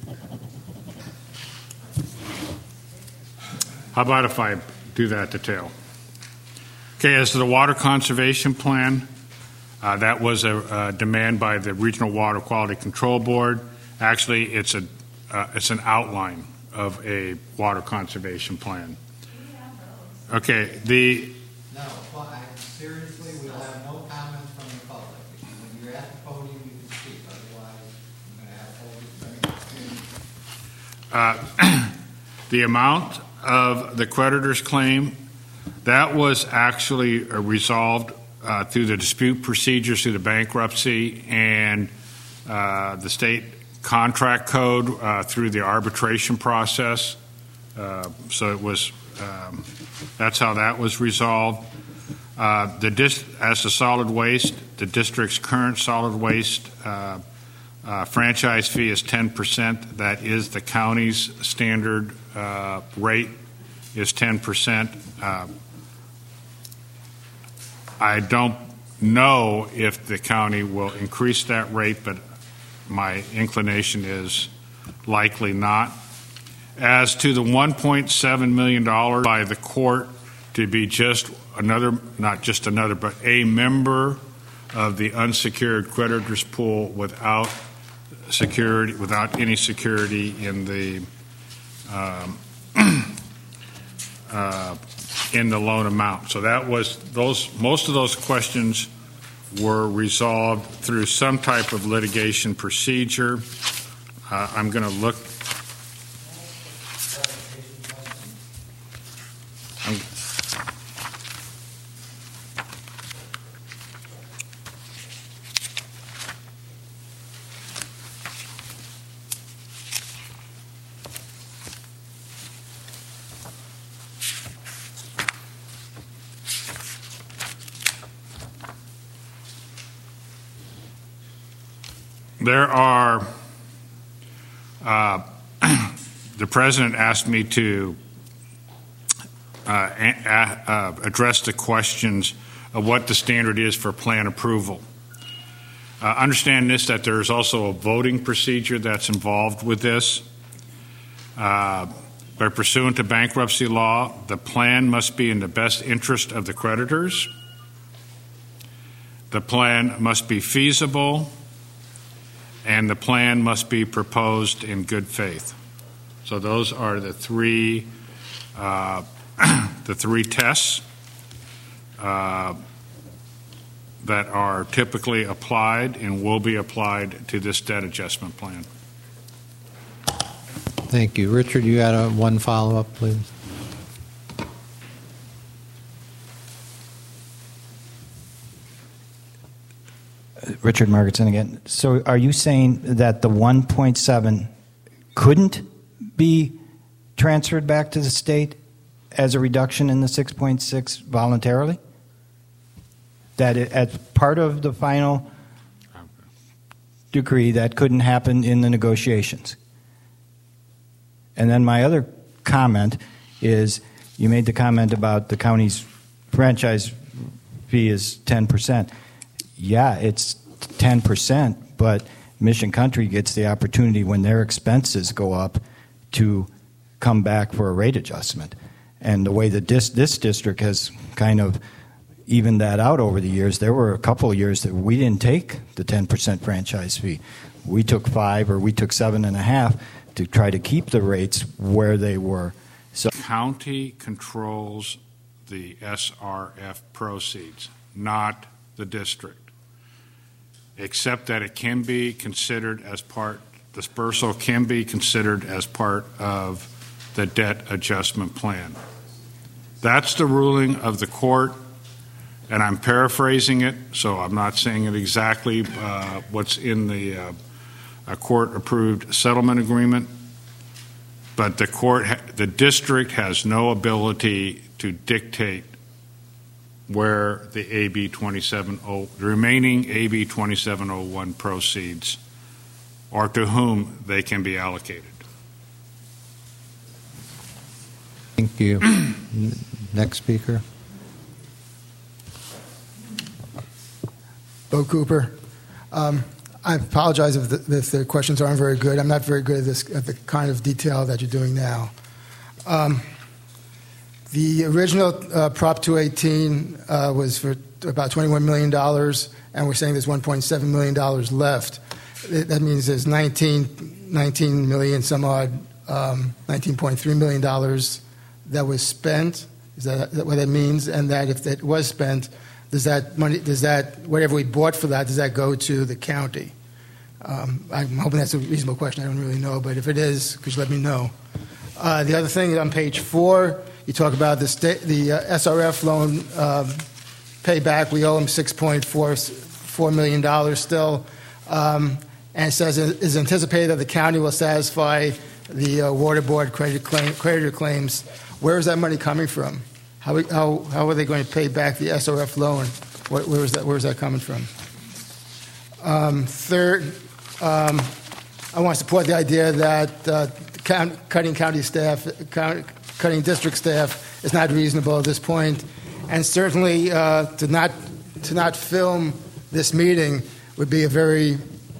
How about if I do that detail? Okay, as to the water conservation plan, uh, that was a, a demand by the Regional Water Quality Control Board. Actually, it's a uh, it's an outline of a water conservation plan. Okay, the No, seriously, we'll have no comments from the public. When you're at the podium, you can speak. Otherwise, I'm going to have uh, the amount of the creditor's claim, that was actually uh, resolved uh, through the dispute procedures through the bankruptcy and uh, the state contract code uh, through the arbitration process. Uh, so it was, um, that's how that was resolved. Uh, the dis- as to solid waste, the district's current solid waste uh, uh, franchise fee is ten percent. That is the county's standard uh, rate is ten percent. Uh, I don't know if the county will increase that rate, but my inclination is likely not. As to the one point seven million dollars by the court to be just another, not just another, but a member of the unsecured creditors pool without security, without any security in the um, uh, in the loan amount. So that was those. Most of those questions were resolved through some type of litigation procedure. Uh, I'm going to look. I'm, There are, uh, the President asked me to uh, a- uh, address the questions of what the standard is for plan approval. Uh, understand this, that there is also a voting procedure that's involved with this. Uh, by pursuant to bankruptcy law, the plan must be in the best interest of the creditors. the plan must be feasible, and the plan must be proposed in good faith. So those are the three uh, the three tests uh, that are typically applied and will be applied to this debt adjustment plan. Thank you. Richard, you had a, one follow-up, please. Richard Margetson again. So are you saying that the one point seven couldn't be transferred back to the state as a reduction in the six point six voluntarily? That it, as part of the final decree, that couldn't happen in the negotiations? And then my other comment is, you made the comment about the county's franchise fee is ten percent. Yeah, it's ten percent, but Mission Country gets the opportunity when their expenses go up to come back for a rate adjustment. And the way that this, this district has kind of evened that out over the years, there were a couple of years that we didn't take the ten percent franchise fee. We took five or we took seven and a half to try to keep the rates where they were. So county controls the S R F proceeds, not the district, except that it can be considered as part, dispersal can be considered as part of the debt adjustment plan. That's the ruling of the court, and I'm paraphrasing it, so I'm not saying it exactly uh, what's in the uh, a court-approved settlement agreement, but the court, the district has no ability to dictate where the A B twenty-seven oh, the remaining A B twenty-seven oh one proceeds, or to whom they can be allocated. Thank you. Next speaker. Bo Cooper. Um, I apologize if the, if the questions aren't very good. I'm not very good at this, at the kind of detail that you're doing now. Um, the original uh, Prop two eighteen uh, was for about twenty-one million dollars, and we're saying there's one point seven million dollars left. That means there's nineteen, nineteen million some odd, um, nineteen point three million dollars that was spent. Is that, is that what that means? And that if it was spent, does that money, does that, whatever we bought for that, does that go to the county? Um, I'm hoping that's a reasonable question. I don't really know, but if it is, could you let me know? Uh, the other thing on page four, you talk about the state, the uh, S R F loan uh, payback. We owe them six point four million dollars still. Um, and it says it is anticipated that the county will satisfy the uh, water board creditor, claim, creditor claims. Where is that money coming from? How, how, how are they going to pay back the S R F loan? Where, where, is, that, where is that coming from? Um, third, um, I want to support the idea that uh, count, cutting county staff, count, cutting district staff is not reasonable at this point, and certainly uh, to not to not film this meeting would be a very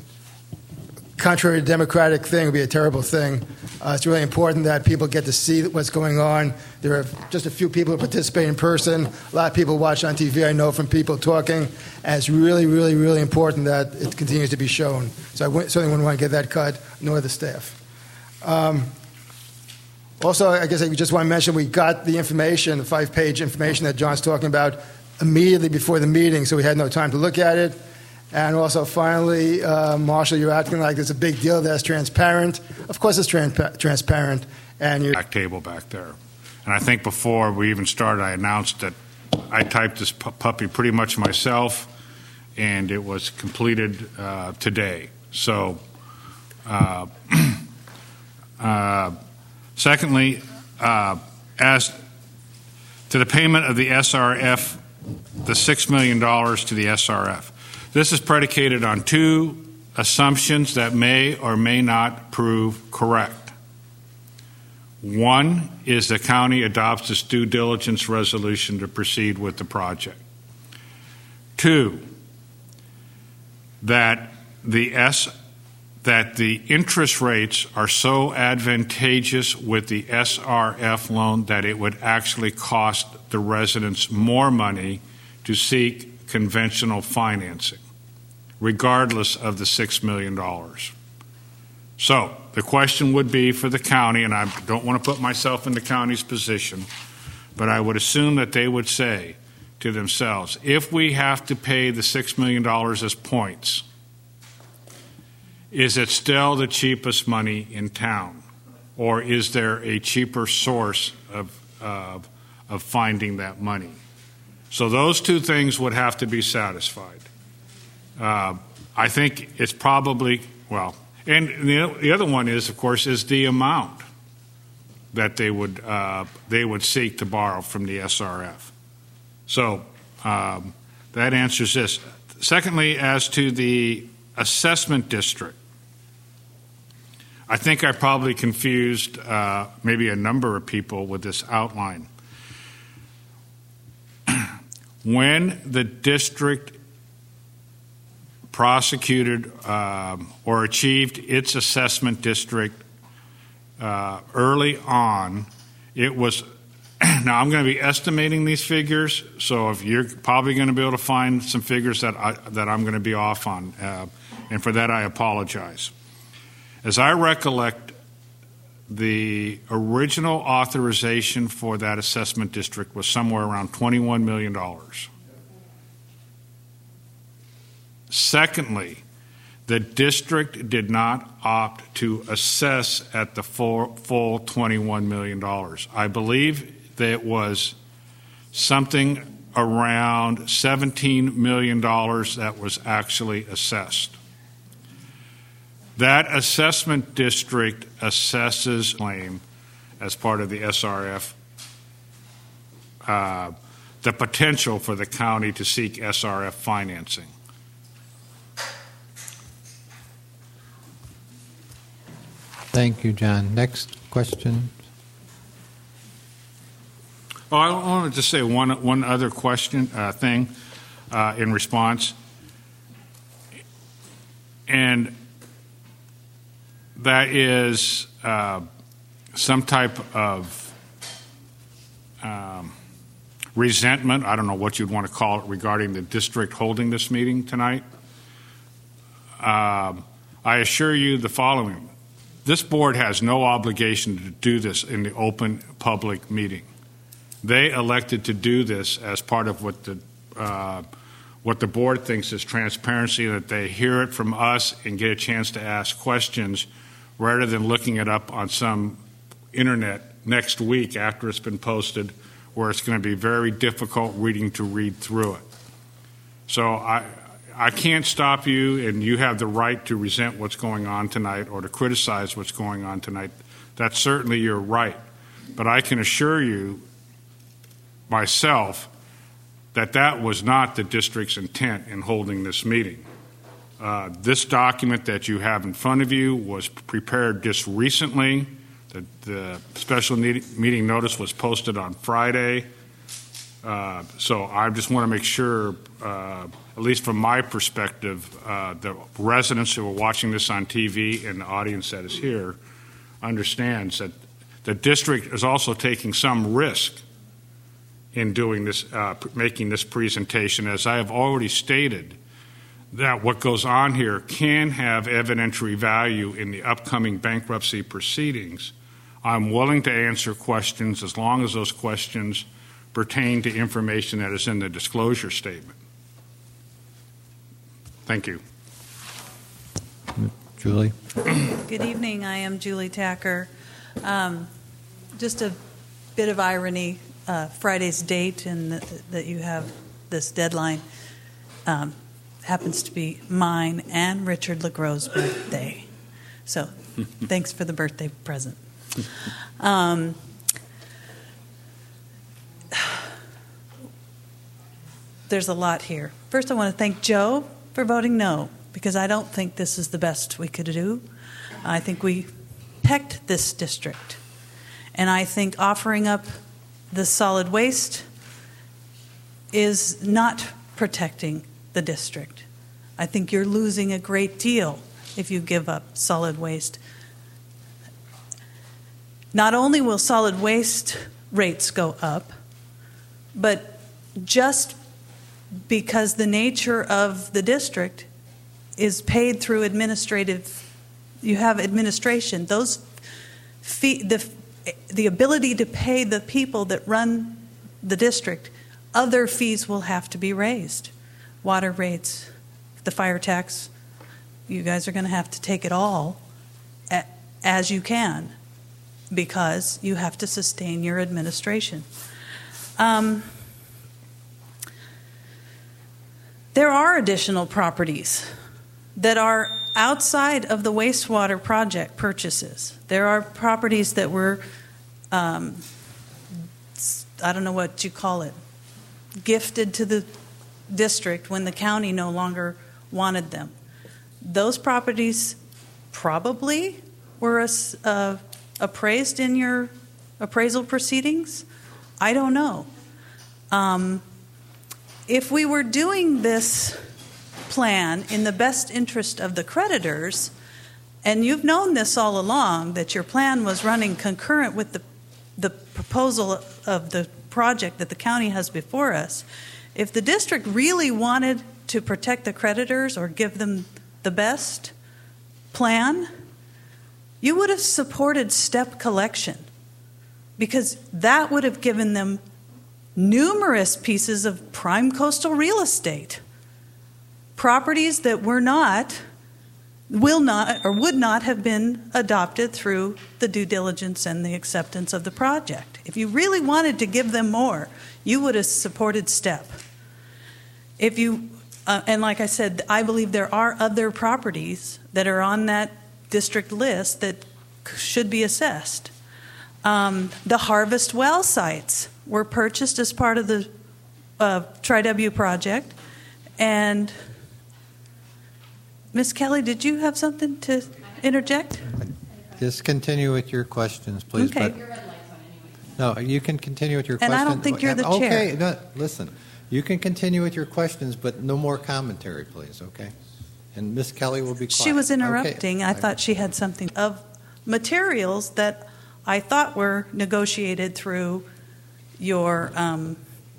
contrary to democratic thing. It would be a terrible thing. Uh, it's really important that people get to see what's going on. There are just a few people who participate in person. A lot of people watch on T V, I know, from people talking. And it's really, really, really important that it continues to be shown. So I w- certainly wouldn't want to get that cut, nor the staff. Um, also, I guess I just want to mention we got the information, the five-page information that John's talking about, immediately before the meeting, so we had no time to look at it. And also, finally, uh, Marshall, you're acting like it's a big deal that's transparent. Of course it's tran- transparent. And you're back table back there. And I think before we even started, I announced that I typed this pu- puppy pretty much myself, and it was completed uh, today. So, uh, uh, secondly, uh, as to the payment of the S R F, the six million dollars to the S R F. This is predicated on two assumptions that may or may not prove correct. One is the county adopts its due diligence resolution to proceed with the project. Two, that the S, that the interest rates are so advantageous with the S R F loan that it would actually cost the residents more money to seek conventional financing, regardless of the six million dollars. So the question would be for the county, and I don't want to put myself in the county's position, but I would assume that they would say to themselves, if we have to pay the six million dollars as points, is it still the cheapest money in town? Or is there a cheaper source of, uh, of finding that money? So those two things would have to be satisfied. Uh, I think it's probably, well, and the, the other one is, of course, is the amount that they would, uh, they would seek to borrow from the S R F. So um, that answers this. Secondly, as to the assessment district, I think I probably confused uh, maybe a number of people with this outline. When the district prosecuted um, or achieved its assessment district uh, early on, it was, now I'm going to be estimating these figures, so if you're probably going to be able to find some figures that, I, that I'm going to be off on, uh, and for that I apologize. As I recollect, the original authorization for that assessment district was somewhere around twenty-one million dollars. Secondly, the district did not opt to assess at the full, full twenty-one million dollars. I believe that it was something around seventeen million dollars that was actually assessed. That assessment district assesses claim as part of the S R F uh, the potential for the county to seek S R F financing. Thank you, John. Next question. Oh, I wanted to say one one other question uh, thing uh, in response, and that is uh, some type of um, resentment. I don't know what you'd want to call it regarding the district holding this meeting tonight. Uh, I assure you the following. This board has no obligation to do this in the open public meeting. They elected to do this as part of what the uh, what the board thinks is transparency, that they hear it from us and get a chance to ask questions rather than looking it up on some internet next week after it's been posted, where it's going to be very difficult reading to read through it. So I, I can't stop you, and you have the right to resent what's going on tonight or to criticize what's going on tonight. That's certainly your right. But I can assure you myself that that was not the district's intent in holding this meeting. Uh, this document that you have in front of you was prepared just recently. The, the special need, meeting notice was posted on Friday. Uh, so I just want to make sure, uh, at least from my perspective, uh, the residents who are watching this on T V and the audience that is here understands that the district is also taking some risk in doing this, uh, making this presentation. As I have already stated, that what goes on here can have evidentiary value in the upcoming bankruptcy proceedings. I'm willing to answer questions as long as those questions pertain to information that is in the disclosure statement. Thank you. Julie. Good evening. I am Julie Tacker. Um, just a bit of irony, uh, Friday's date and the, that you have this deadline um, happens to be mine and Richard LeGros' birthday. So thanks for the birthday present. Um, there's a lot here. First, I want to thank Joe for voting no, because I don't think this is the best we could do. I think we pecked this district. And I think offering up the solid waste is not protecting the district. I think you're losing a great deal if you give up solid waste. Not only will solid waste rates go up, but just because the nature of the district is paid through administrative, you have administration. Those fee, the, the ability to pay the people that run the district, other fees will have to be raised. Water rates, the fire tax, you guys are going to have to take it all as you can because you have to sustain your administration. Um, there are additional properties that are outside of the wastewater project purchases. There are properties that were, um, I don't know what you call it, gifted to the district when the county no longer wanted them. Those properties probably were uh, appraised in your appraisal proceedings. I don't know. Um, if we were doing this plan in the best interest of the creditors, and you've known this all along, that your plan was running concurrent with the, the proposal of the project that the county has before us, if the district really wanted to protect the creditors or give them the best plan, you would have supported step collection because that would have given them numerous pieces of prime coastal real estate, properties that were not, will not, or would not have been adopted through the due diligence and the acceptance of the project. If you really wanted to give them more, you would have supported step. If you, uh, and like I said, I believe there are other properties that are on that district list that should be assessed. Um, the Harvest Well sites were purchased as part of the uh, Tri-W project. And Miz Kelly, did you have something to interject? Just continue with your questions, please. Okay. But, no, you can continue with your and questions. And I don't think you're the okay, chair. Okay, no, listen. You can continue with your questions, but no more commentary, please, okay? And Miz Kelly will be quiet. She was interrupting. Okay. I thought she had something of materials that I thought were negotiated through your, um,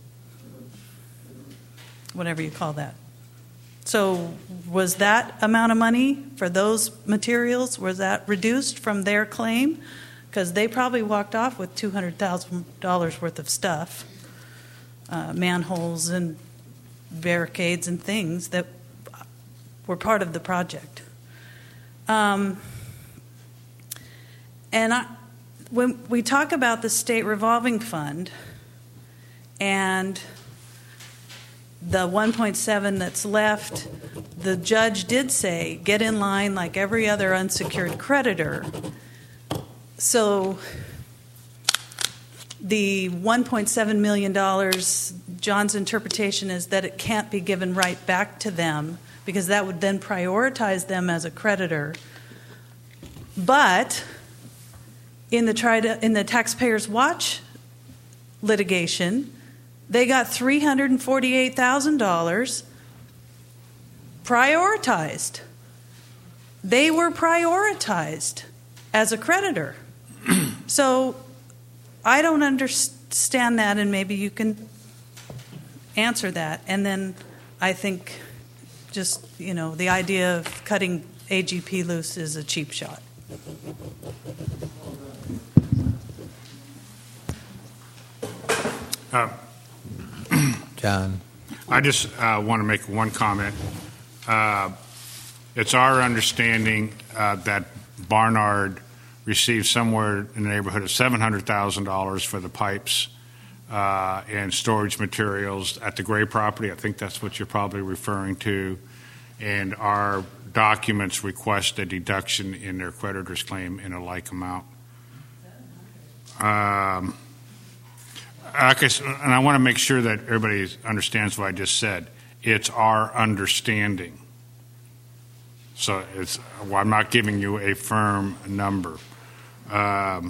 whatever you call that. So was that amount of money for those materials, was that reduced from their claim? Because they probably walked off with two hundred thousand dollars worth of stuff, uh, manholes and barricades and things that were part of the project. Um, and I, when we talk about the state revolving fund and the one point seven that's left, the judge did say, get in line like every other unsecured creditor. So the one point seven million dollars, John's interpretation is that it can't be given right back to them because that would then prioritize them as a creditor. But in the try to, in the Taxpayers Watch litigation, they got three hundred forty-eight thousand dollars prioritized. They were prioritized as a creditor. So I don't understand that, and maybe you can answer that. And then I think just, you know, the idea of cutting A G P loose is a cheap shot. Uh, John. I just uh, want to make one comment. Uh, it's our understanding uh, that Barnard received somewhere in the neighborhood of seven hundred thousand dollars for the pipes uh, and storage materials at the Gray property. I think that's what you're probably referring to. And our documents request a deduction in their creditor's claim in a like amount. Um, Okay, so, and I want to make sure that everybody understands what I just said. It's our understanding. So it's, well, I'm not giving you a firm number. Um,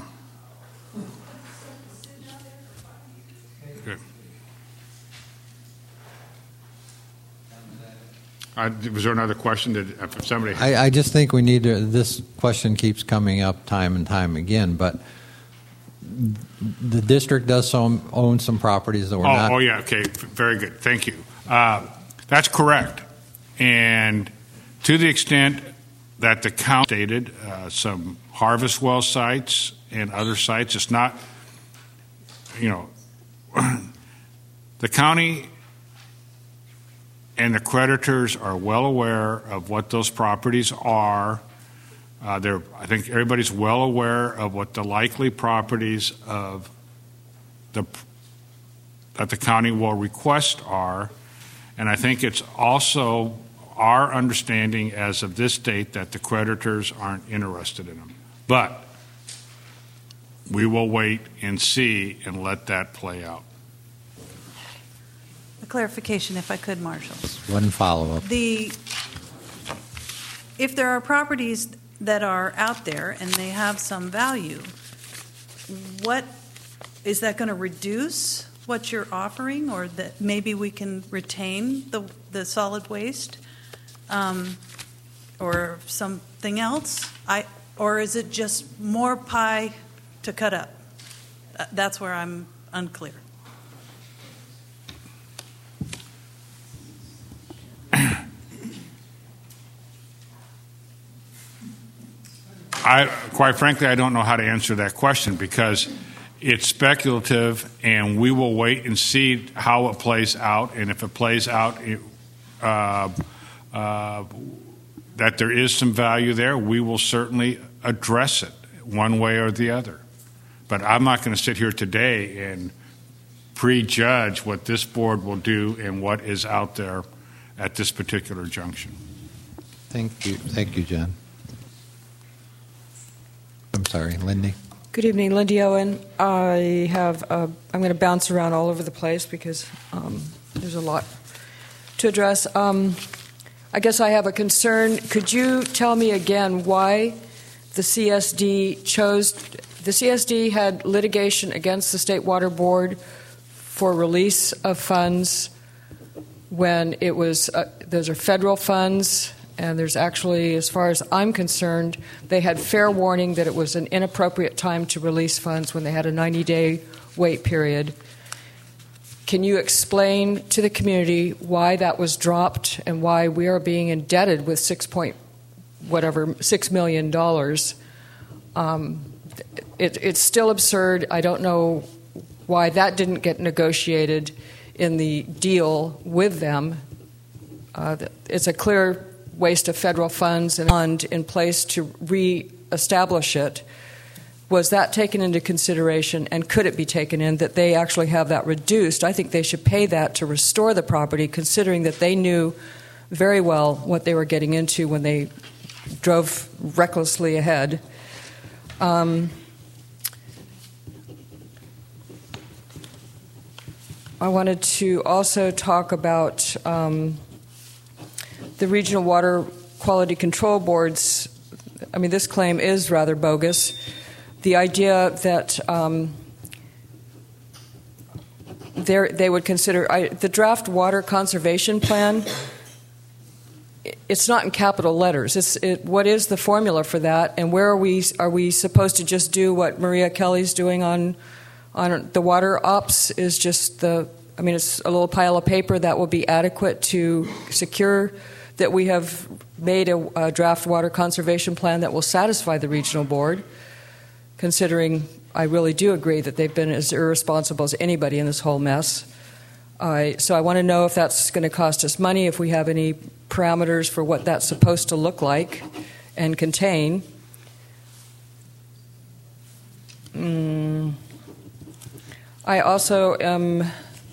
okay. I, was there another question? Did if somebody? I, I just think we need to. This question keeps coming up time and time again, but. The district does some, own some properties that were oh, not. Oh, yeah, okay, very good. Thank you. Uh, that's correct. And to the extent that the county stated uh, some harvest well sites and other sites, it's not, you know, the county and the creditors are well aware of what those properties are. Uh, they're, I think everybody's well aware of what the likely properties of the that the county will request are, and I think it's also our understanding as of this date that the creditors aren't interested in them. But we will wait and see and let that play out. A clarification, if I could, Marshall. One follow-up. The if there are properties that are out there and they have some value, what is that going to reduce what you're offering, or that maybe we can retain the the solid waste, um, or something else? I or is it just more pie to cut up? That's where I'm unclear. I, quite frankly, I don't know how to answer that question because it's speculative, and we will wait and see how it plays out. And if it plays out uh, uh, that there is some value there, we will certainly address it one way or the other. But I'm not going to sit here today and prejudge what this board will do and what is out there at this particular junction. Thank you. Thank you, John. I'm sorry, Lindy. Good evening, Lindy Owen. I have, uh, I'm going to bounce around all over the place because um, there's a lot to address. Um, I guess I have a concern. Could you tell me again why the C S D chose, the C S D had litigation against the State Water Board for release of funds when it was, uh, those are federal funds. And there's actually, as far as I'm concerned, they had fair warning that it was an inappropriate time to release funds when they had a ninety-day wait period. Can you explain to the community why that was dropped and why we are being indebted with six point whatever six million dollars? Um, it, it's still absurd. I don't know why that didn't get negotiated in the deal with them. Uh, it's a clear waste of federal funds and fund in place to re-establish it. Was that taken into consideration, and could it be taken in that they actually have that reduced? I think they should pay that to restore the property, considering that they knew very well what they were getting into when they drove recklessly ahead. Um, I wanted to also talk about um, the Regional Water Quality Control Boards. I mean, this claim is rather bogus. The idea that um, they would consider I, the draft water conservation plan, it's not in capital letters. It's, it, what is the formula for that, and where are we, are we supposed to just do what Maria Kelly's doing on, on the water ops is just the, I mean, it's a little pile of paper that will be adequate to secure that we have made a, a draft water conservation plan that will satisfy the regional board, considering I really do agree that they've been as irresponsible as anybody in this whole mess. Uh, so I want to know if that's going to cost us money, if we have any parameters for what that's supposed to look like and contain. Mm. I also am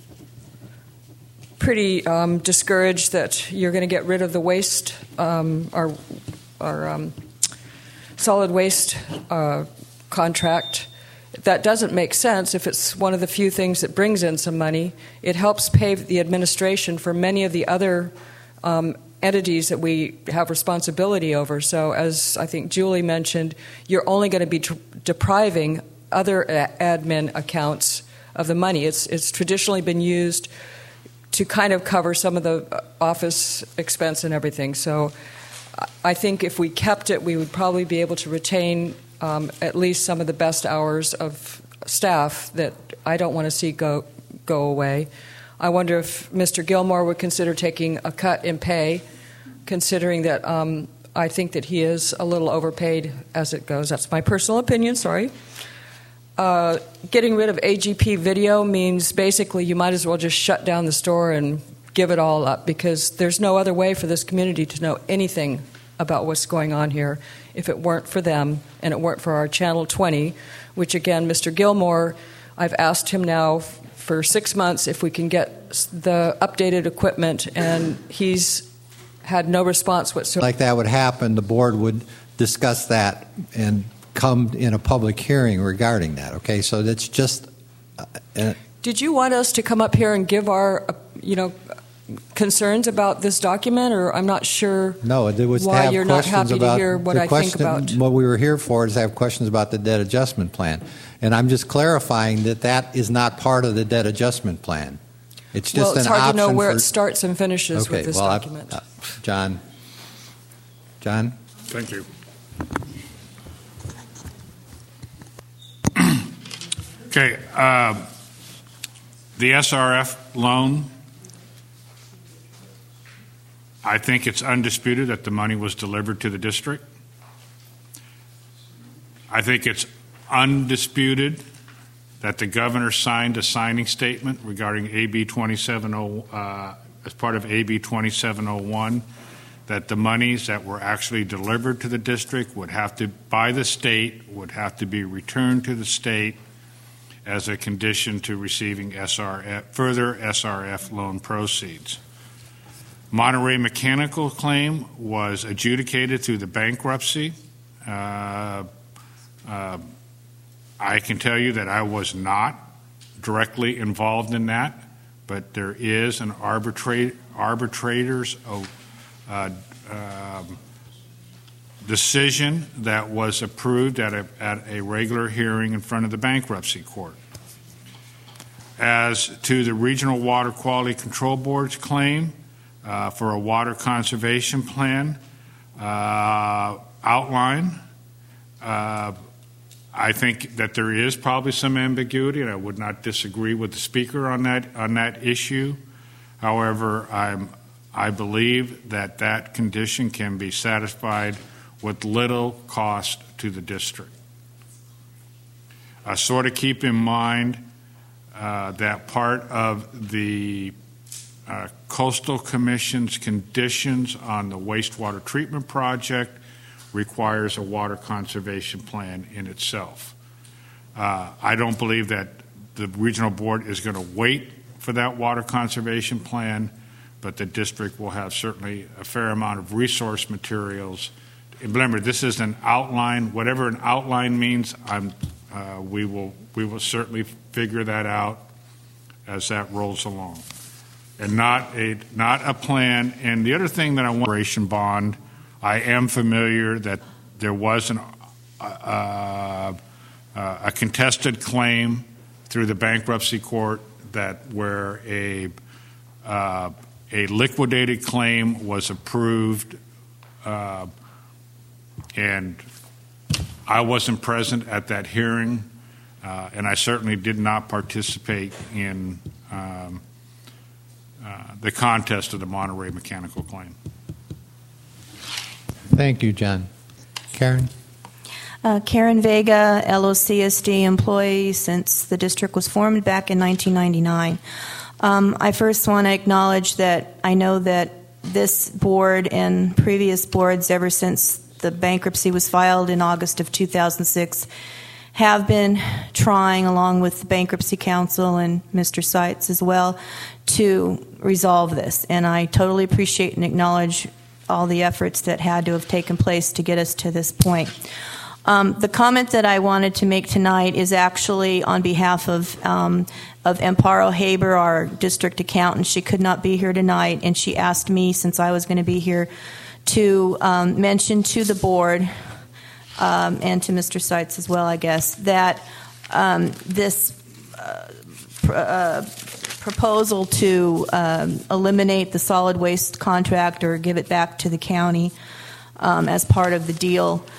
pretty um, discouraged that you're going to get rid of the waste, um, our, our um, solid waste uh, contract. That doesn't make sense if it's one of the few things that brings in some money. It helps pay the administration for many of the other um, entities that we have responsibility over. So as I think Julie mentioned, you're only going to be tr- depriving other a- admin accounts of the money. It's, it's traditionally been used to kind of cover some of the office expense and everything. So I think if we kept it, we would probably be able to retain um, at least some of the best hours of staff that I don't want to see go go away. I wonder if Mister Gilmore would consider taking a cut in pay, considering that um, I think that he is a little overpaid as it goes. That's my personal opinion, sorry. Uh, getting rid of A G P video means basically you might as well just shut down the store and give it all up, because there's no other way for this community to know anything about what's going on here if it weren't for them and it weren't for our Channel twenty, which again, Mister Gilmore, I've asked him now for six months if we can get the updated equipment, and he's had no response whatsoever. Like that would happen, the board would discuss that and come in a public hearing regarding that, okay? So that's just... Uh, Did you want us to come up here and give our, uh, you know, concerns about this document, or I'm not sure no, it was why to have you're not questions happy about to hear what I question, think about... What we were here for is to have questions about the debt adjustment plan. And I'm just clarifying that that is not part of the debt adjustment plan. It's just well, it's an hard option to know where for, it starts and finishes okay, with this well, document. I, uh, John. John? Thank you. Okay, uh, the S R F loan, I think it's undisputed that the money was delivered to the district. I think it's undisputed that the governor signed a signing statement regarding A B twenty-seven oh, uh, as part of A B twenty-seven oh one, that the monies that were actually delivered to the district would have to, by the state, would have to be returned to the state as a condition to receiving S R F, further S R F loan proceeds. Monterey Mechanical claim was adjudicated through the bankruptcy. Uh, uh, I can tell you that I was not directly involved in that, but there is an arbitrate, arbitrator's uh, um, decision that was approved at a, at a regular hearing in front of the bankruptcy court. As to the Regional Water Quality Control Board's claim uh, for a water conservation plan uh, outline, uh, I think that there is probably some ambiguity, and I would not disagree with the speaker on that on that issue. However, I'm, I believe that that condition can be satisfied with little cost to the district. Uh, sort of keep in mind uh, that part of the uh, Coastal Commission's conditions on the wastewater treatment project requires a water conservation plan in itself. Uh, I don't believe that the regional board is going to wait for that water conservation plan, but the district will have certainly a fair amount of resource materials. Remember, this is an outline. Whatever an outline means, I'm, uh, we will we will certainly figure that out as that rolls along, and not a not a plan. And the other thing that I want, operation bond, I am familiar that there was an, uh, uh, a contested claim through the bankruptcy court that where a uh, a liquidated claim was approved. Uh, And I wasn't present at that hearing, uh, and I certainly did not participate in um, uh, the contest of the Monterey Mechanical claim. Thank you, John. Karen? Uh, Karen Vega, L O C S D employee since the district was formed back in nineteen ninety-nine. Um, I first want to acknowledge that I know that this board and previous boards ever since the bankruptcy was filed in August of two thousand six have been trying, along with the Bankruptcy Council and Mister Seitz as well, to resolve this. And I totally appreciate and acknowledge all the efforts that had to have taken place to get us to this point. Um, the comment that I wanted to make tonight is actually on behalf of um, of Amparo Haber, our district accountant. She could not be here tonight, and she asked me, since I was going to be here, to um, mention to the board um, and to Mister Seitz as well, I guess, that um, this uh, pr- uh, proposal to um, eliminate the solid waste contract or give it back to the county um, as part of the deal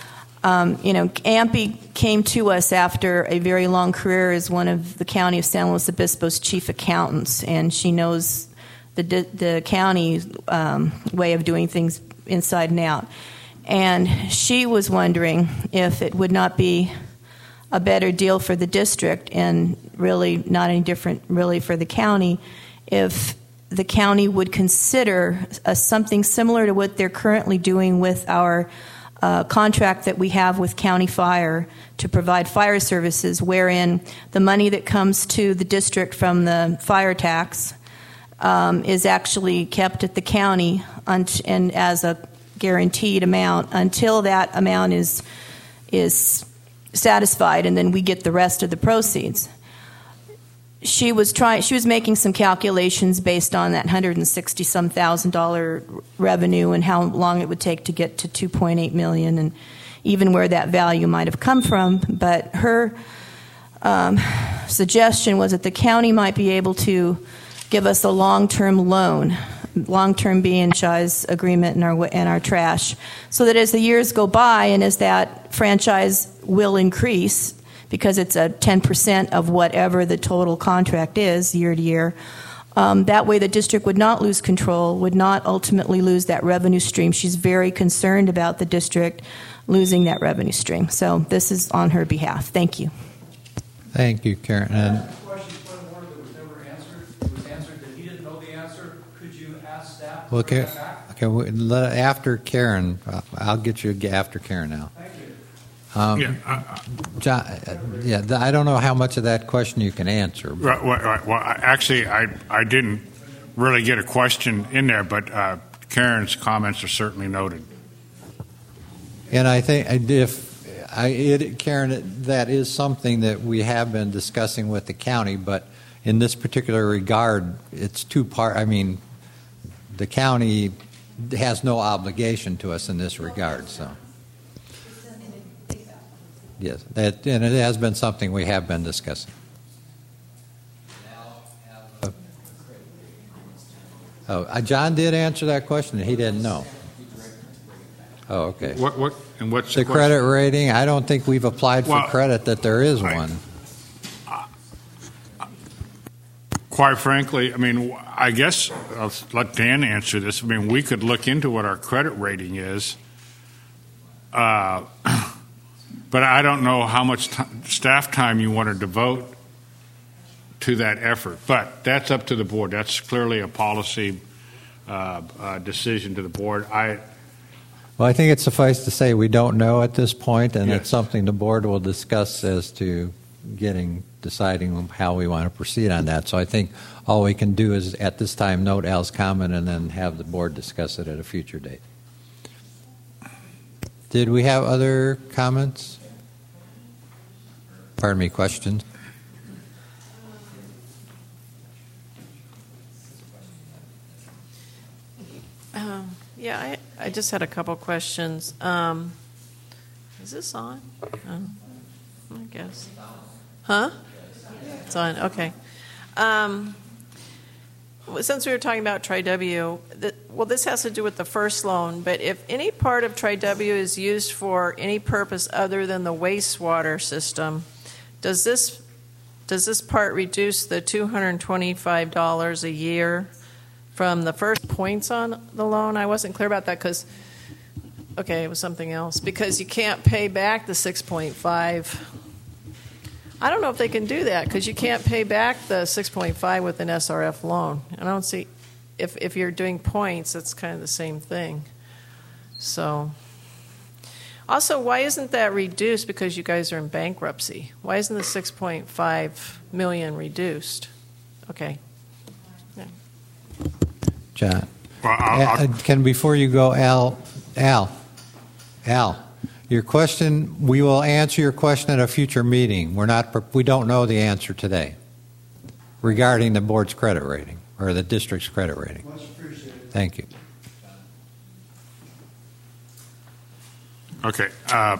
Um, you know, A M P I came to us after a very long career as one of the County of San Luis Obispo's chief accountants, and she knows the the county um, way of doing things inside and out. And she was wondering if it would not be a better deal for the district, and really not any different really for the county, if the county would consider uh, something similar to what they're currently doing with our uh, contract that we have with County Fire to provide fire services, wherein the money that comes to the district from the fire tax um, is actually kept at the county unt- and as a guaranteed amount until that amount is is satisfied, and then we get the rest of the proceeds. She was trying. She was making some calculations based on that one hundred sixty some thousand dollar revenue and how long it would take to get to two point eight million, and even where that value might have come from. But her um, suggestion was that the county might be able to give us a long-term loan, long-term being franchise agreement in our in our trash, so that as the years go by and as that franchise will increase, because it's a ten percent of whatever the total contract is year to year, um, that way the district would not lose control, would not ultimately lose that revenue stream. She's very concerned about the district losing that revenue stream. So this is on her behalf. Thank you. Thank you, Karen. And Okay, okay. Let, after Karen, I'll get you after Karen now. Thank you. Um, yeah, uh, John, yeah. I don't know how much of that question you can answer. Right, right, well, actually, I I didn't really get a question in there, but uh, Karen's comments are certainly noted. And I think if I, it, Karen, that is something that we have been discussing with the county, but in this particular regard, it's two part. I mean. The county has no obligation to us in this regard, so yes, that, and it has been something we have been discussing. Oh, uh, John did answer that question. He didn't know. Oh, okay. What? What? And what's the, the credit rating? I don't think we've applied for well, credit that there is I, one. Quite frankly, I mean, I guess I'll let Dan answer this. I mean, we could look into what our credit rating is, uh, but I don't know how much t- staff time you want to devote to that effort. But that's up to the board. That's clearly a policy uh, uh, decision to the board. I. Well, I think it's suffice to say we don't know at this point, and yes. it's something the board will discuss as to getting. deciding how we want to proceed on that. So I think all we can do is at this time note Al's comment and then have the board discuss it at a future date. Did we have other comments? Pardon me, questions? Um, yeah, I, I just had a couple questions. Um, is this on? Oh, I guess. Huh? It's on. Okay. Um, since we were talking about Tri-W, the, well, this has to do with the first loan, but if any part of Tri-W is used for any purpose other than the wastewater system, does this does this part reduce the two hundred twenty-five dollars a year from the first points on the loan? I wasn't clear about that because, okay, it was something else. Because you can't pay back the six point five. I don't know if they can do that because you can't pay back the six point five with an S R F loan. I don't see if if you're doing points, it's kind of the same thing. So, also, why isn't that reduced? Because you guys are in bankruptcy. Why isn't the six point five million reduced? Okay. Yeah. John, well, I'll, I'll, can before you go, Al, Al, Al. Your question, we will answer your question at a future meeting. We're not, we don't know the answer today regarding the board's credit rating or the district's credit rating. Much appreciated. Thank you. Okay. Uh,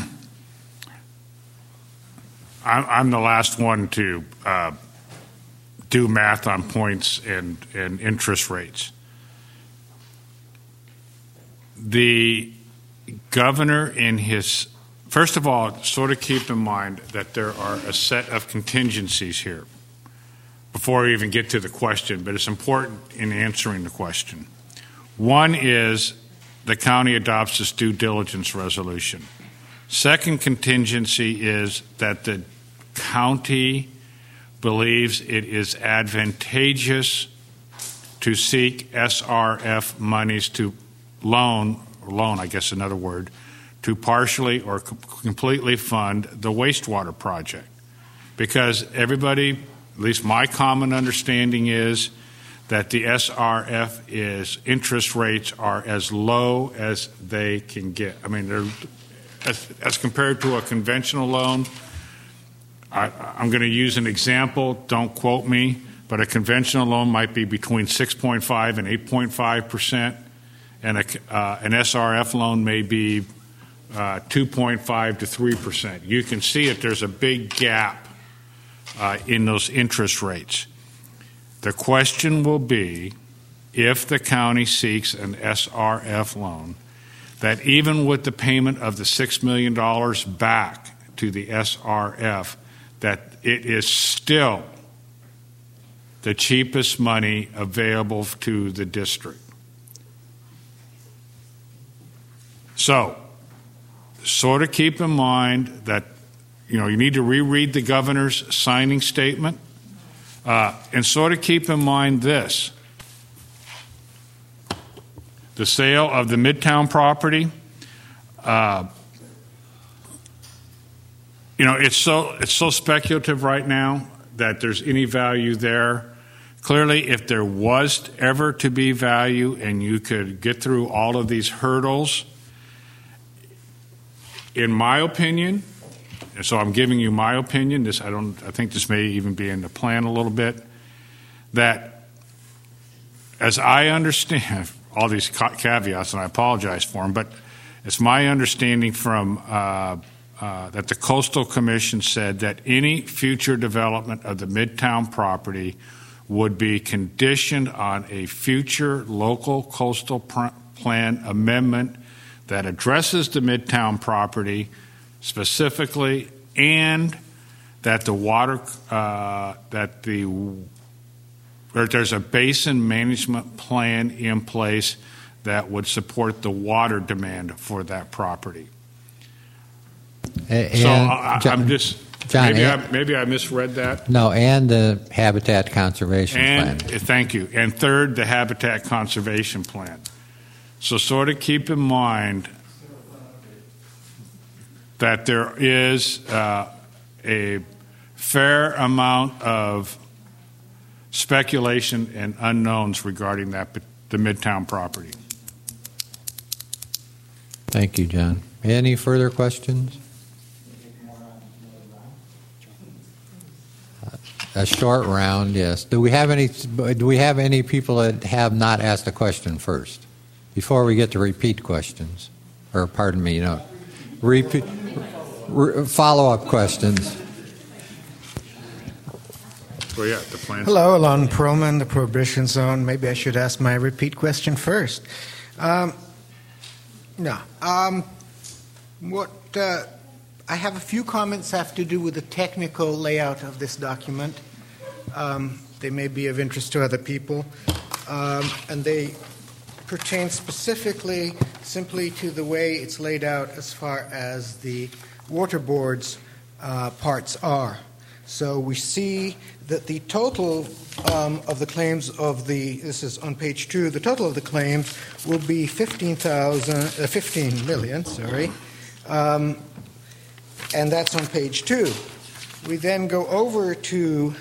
I'm, I'm the last one to uh, do math on points and, and interest rates. The governor in his first of all, sort of keep in mind that there are a set of contingencies here before we even get to the question, but it's important in answering the question. One is the county adopts this due diligence resolution. Second contingency is that the county believes it is advantageous to seek S R F monies to loan, or loan, I guess another word, to partially or co- completely fund the wastewater project. Because everybody, at least my common understanding is that the S R F is interest rates are as low as they can get. I mean, they're as, as compared to a conventional loan. I, I'm going to use an example. Don't quote me, but a conventional loan might be between six point five and eight point five percent, and a, uh, an S R F loan may be uh, two point five to three percent. You can see that there's a big gap uh, in those interest rates. The question will be, if the county seeks an S R F loan, that even with the payment of the six million dollars back to the S R F, that it is still the cheapest money available to the district. So, sort of keep in mind that, you know, you need to reread the governor's signing statement, uh, and sort of keep in mind this. The sale of the Midtown property, uh, you know, it's so it's so speculative right now that there's any value there. Clearly, if there was ever to be value and you could get through all of these hurdles, in my opinion, and so I'm giving you my opinion, this I don't I think this may even be in the plan a little bit, that as I understand all these caveats, and I apologize for them, but it's my understanding from uh, uh, that the Coastal Commission said that any future development of the Midtown property would be conditioned on a future local coastal pr- plan amendment that addresses the Midtown property specifically, and that the water uh, that the or there's a basin management plan in place that would support the water demand for that property. And so I, John, I'm just John, maybe and, I maybe I misread that. No, and the Habitat Conservation and, Plan. Thank you. And third, the Habitat Conservation Plan. So sort of keep in mind that there is uh, a fair amount of speculation and unknowns regarding that the Midtown property. Thank you, John. Any further questions? A short round, yes. Do we have any? Do we have any people that have not asked a question first, before we get to repeat questions, or pardon me, you know, repeat re, follow-up questions? Well, yeah, the plan. Hello, Alon Perlman, the Prohibition Zone. Maybe I should ask my repeat question first. Um, no. Um, what uh, I have a few comments have to do with the technical layout of this document. Um, they may be of interest to other people, um, and they pertain specifically simply to the way it's laid out as far as the water board's uh, parts are. So we see that the total um, of the claims of the, this is on page two, the total of the claims will be fifteen thousand, uh, fifteen million, sorry, um, and that's on page two. We then go over to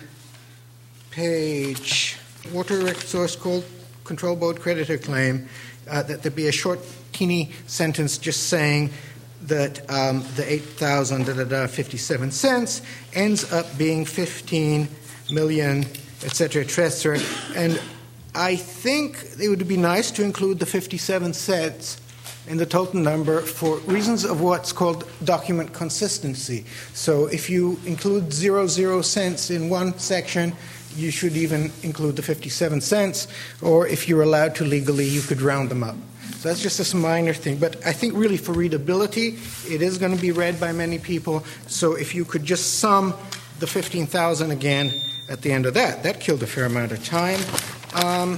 page Water Resource Control Board creditor claim, uh, that there be a short, teeny sentence just saying that um, the eight thousand fifty-seven cents ends up being fifteen million, et cetera, et cetera. And I think it would be nice to include the fifty-seven cents in the total number for reasons of what's called document consistency. So if you include zero zero cents in one section, you should even include the fifty-seven cents, or if you're allowed to legally, you could round them up. So that's just this minor thing. But I think really for readability, it is going to be read by many people. So if you could just sum the fifteen thousand again at the end of that, that killed a fair amount of time. Um,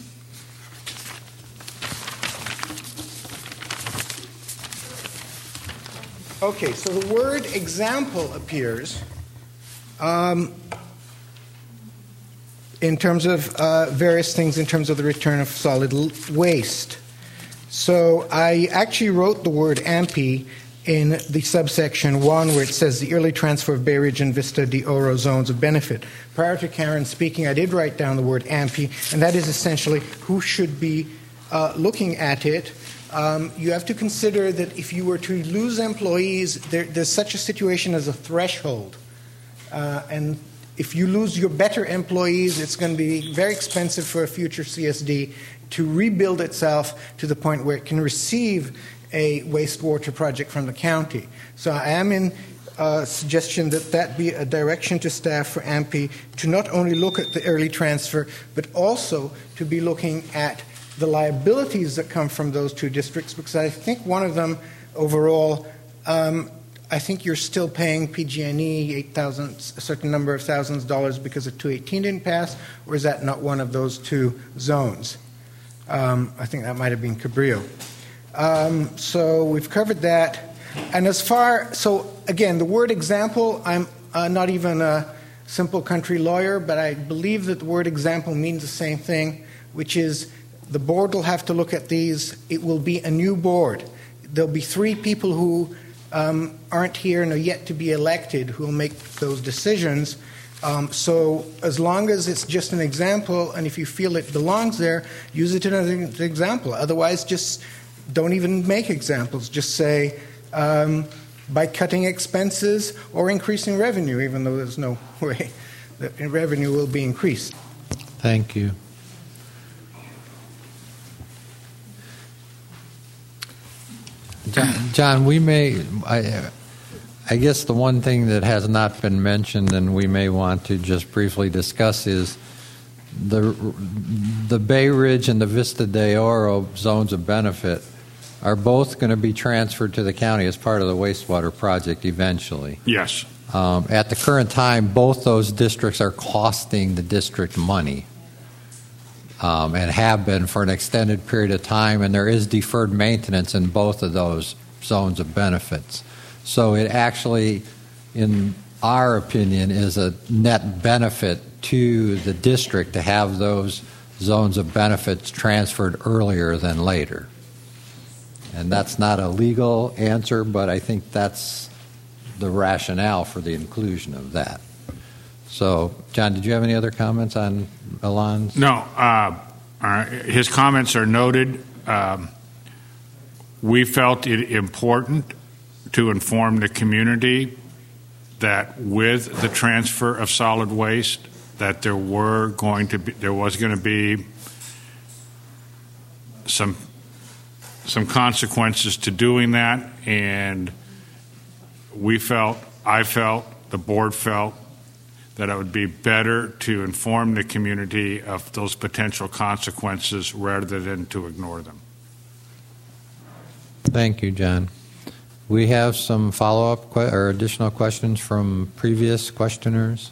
okay, so the word example appears um, in terms of uh, various things in terms of the return of solid l- waste. So I actually wrote the word A M P in the subsection one where it says the early transfer of Bay Ridge and Vista de Oro zones of benefit. Prior to Karen speaking, I did write down the word A M P, and that is essentially who should be uh, looking at it. Um, you have to consider that if you were to lose employees, there, there's such a situation as a threshold. Uh, and if you lose your better employees, it's going to be very expensive for a future C S D to rebuild itself to the point where it can receive a wastewater project from the county. So I am in uh, suggestion that that be a direction to staff for A M P to not only look at the early transfer, but also to be looking at the liabilities that come from those two districts, because I think one of them overall, um, I think you're still paying P G and E eight thousand, a certain number of thousands of dollars because of two eighteen didn't pass, or is that not one of those two zones? Um, I think that might have been Cabrillo. Um, so we've covered that. And as far, so again, the word example, I'm uh, not even a simple country lawyer, but I believe that the word example means the same thing, which is the board will have to look at these. It will be a new board. There'll be three people who um, aren't here and are yet to be elected who will make those decisions. Um, so as long as it's just an example, and if you feel it belongs there, use it as an example. Otherwise, just don't even make examples. Just say, um, by cutting expenses or increasing revenue, even though there's no way that revenue will be increased. Thank you. John, John, we may, I, I guess the one thing that has not been mentioned and we may want to just briefly discuss is the the Bay Ridge and the Vista de Oro zones of benefit are both going to be transferred to the county as part of the wastewater project eventually. Yes. Um, at the current time, both those districts are costing the district money. Um, and have been for an extended period of time, and there is deferred maintenance in both of those zones of benefits. So it actually, in our opinion, is a net benefit to the district to have those zones of benefits transferred earlier than later. And that's not a legal answer, but I think that's the rationale for the inclusion of that. So, John, did you have any other comments on Alon's? No. Uh, uh, his comments are noted. Um, we felt it important to inform the community that with the transfer of solid waste, that there were going to be, there was going to be some some consequences to doing that, and we felt, I felt, the board felt, that it would be better to inform the community of those potential consequences rather than to ignore them. Thank you, John. We have some follow-up que- or additional questions from previous questioners.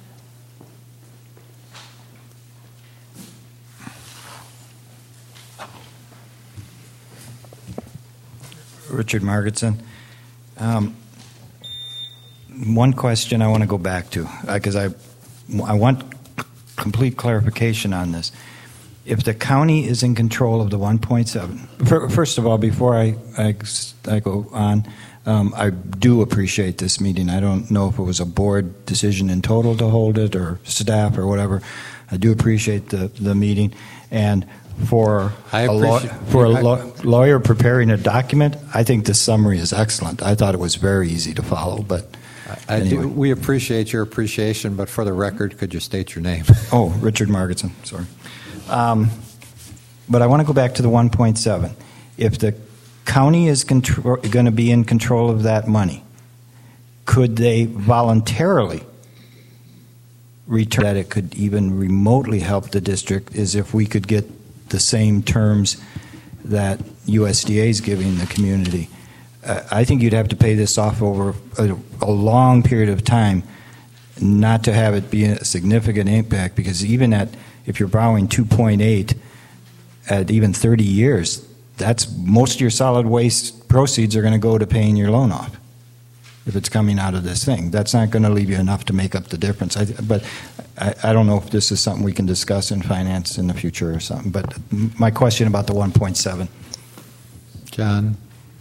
Richard Margetson. Um, One question I want to go back to, because I, I want complete clarification on this. If the county is in control of the one point seven, first of all, before I, I, I go on, um, I do appreciate this meeting. I don't know if it was a board decision in total to hold it or staff or whatever. I do appreciate the, the meeting. And for I a, law, for a law, lawyer preparing a document, I think the summary is excellent. I thought it was very easy to follow, but I anyway. do, we appreciate your appreciation, but for the record, could you state your name? Oh, Richard Margetson, sorry. Um, but I want to go back to the one point seven. If the county is contro- going to be in control of that money, could they voluntarily return that? It could even remotely help the district is if we could get the same terms that U S D A is giving the community. Uh, I think you'd have to pay this off over a, a long period of time, not to have it be a significant impact, because even at, if you're borrowing two point eight at even thirty years, that's most of your solid waste proceeds are going to go to paying your loan off. If it's coming out of this thing, that's not going to leave you enough to make up the difference. I, but I, I don't know if this is something we can discuss in finance in the future or something. But my question about the one point seven. John.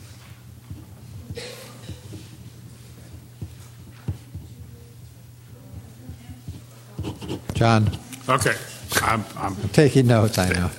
John. Okay. I'm, I'm, I'm taking notes, I know.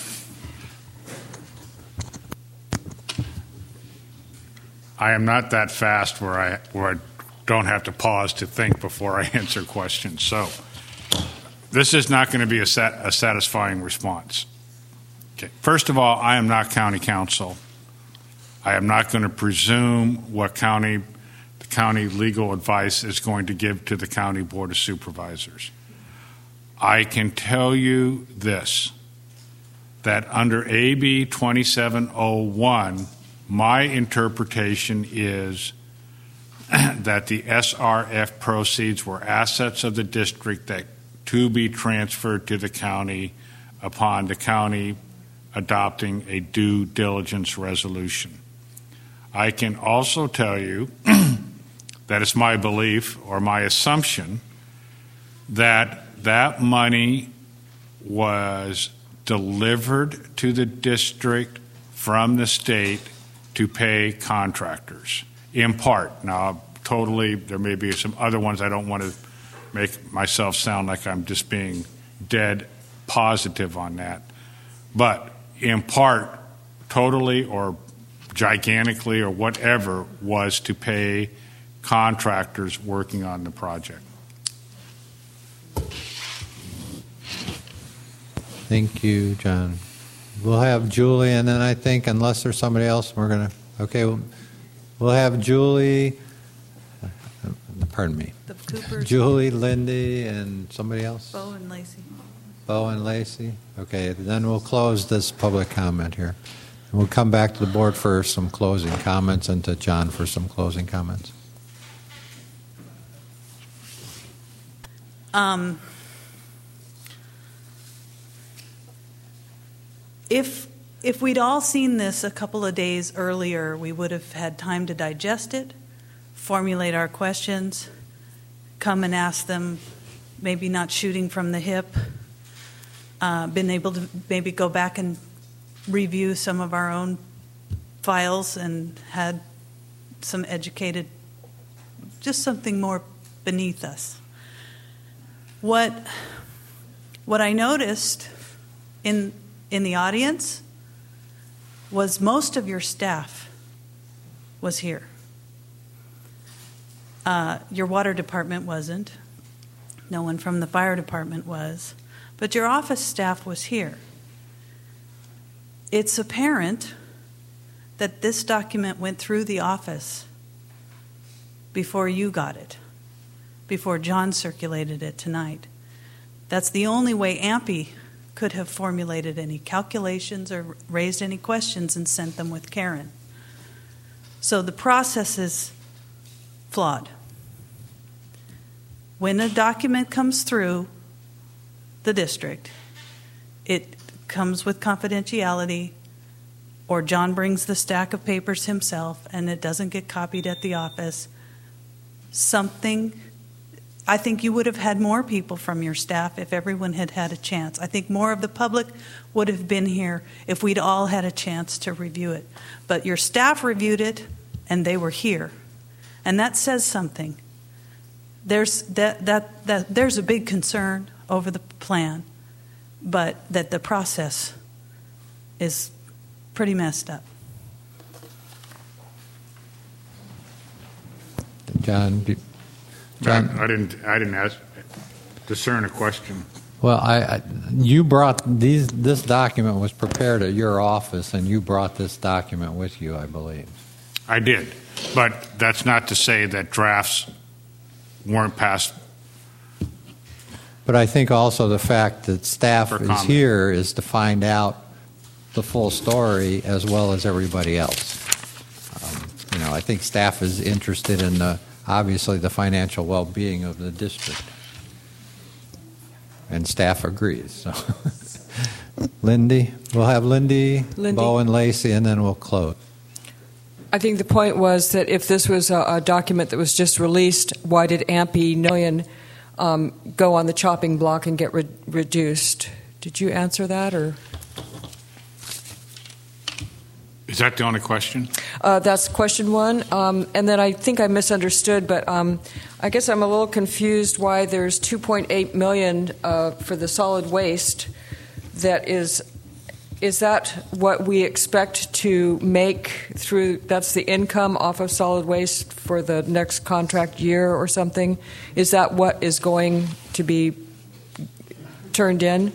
I am not that fast where I, where I don't have to pause to think before I answer questions. So this is not going to be a, sat, a satisfying response. Okay. First of all, I am not county counsel. I am not going to presume what county, the county legal advice is going to give to the county board of supervisors. I can tell you this, that under A B twenty-seven oh one, my interpretation is that the S R F proceeds were assets of the district that to be transferred to the county upon the county adopting a due diligence resolution. I can also tell you that it's my belief or my assumption that that money was delivered to the district from the state to pay contractors, in part. Now, totally, there may be some other ones. I don't want to make myself sound like I'm just being dead positive on that. But in part, totally or gigantically or whatever, was to pay contractors working on the project. Thank you, John. We'll have Julie, and then I think, unless there's somebody else, we're going to, okay, we'll, we'll have Julie, uh, pardon me, The Coopers. Julie, Lindy, and somebody else? Bo and Lacey. Bo and Lacey. Okay, then we'll close this public comment here. And we'll come back to the board for some closing comments and to John for some closing comments. Um, if if we'd all seen this a couple of days earlier, we would have had time to digest it, formulate our questions, come and ask them, maybe not shooting from the hip, uh, been able to maybe go back and review some of our own files and had some educated, just something more beneath us. What what I noticed in in the audience was most of your staff was here. Uh, your water department wasn't. No one from the fire department was. But your office staff was here. It's apparent that this document went through the office before you got it, before John circulated it tonight. That's the only way A M P I could have formulated any calculations or raised any questions and sent them with Karen. So the process is flawed. When a document comes through the district, it comes with confidentiality, or John brings the stack of papers himself and it doesn't get copied at the office. Something, I think you would have had more people from your staff if everyone had had a chance. I think more of the public would have been here if we'd all had a chance to review it. But your staff reviewed it and they were here. And that says something. There's, that, that, that, there's a big concern over the plan, but that the process is pretty messed up. John, do, John, I didn't. I didn't ask, discern a question. Well, I, I you brought these. This document was prepared at your office, and you brought this document with you, I believe. I did, but that's not to say that drafts weren't passed. But I think also the fact that staff For is comment. here is to find out the full story as well as everybody else. Um, you know, I think staff is interested in the, obviously the financial well-being of the district, and staff agrees. So, Lindy, we'll have Lindy, Lindy. Bo, and Lacey, and then we'll close. I think the point was that if this was a, a document that was just released, why did A M P million um, go on the chopping block and get re- reduced? Did you answer that, or? Is that the only question? Uh, that's question one. Um, and then I think I misunderstood, but um, I guess I'm a little confused why there's two point eight million dollars uh, for the solid waste. That is, is that what we expect to make through, that's the income off of solid waste for the next contract year or something? Is that what is going to be turned in?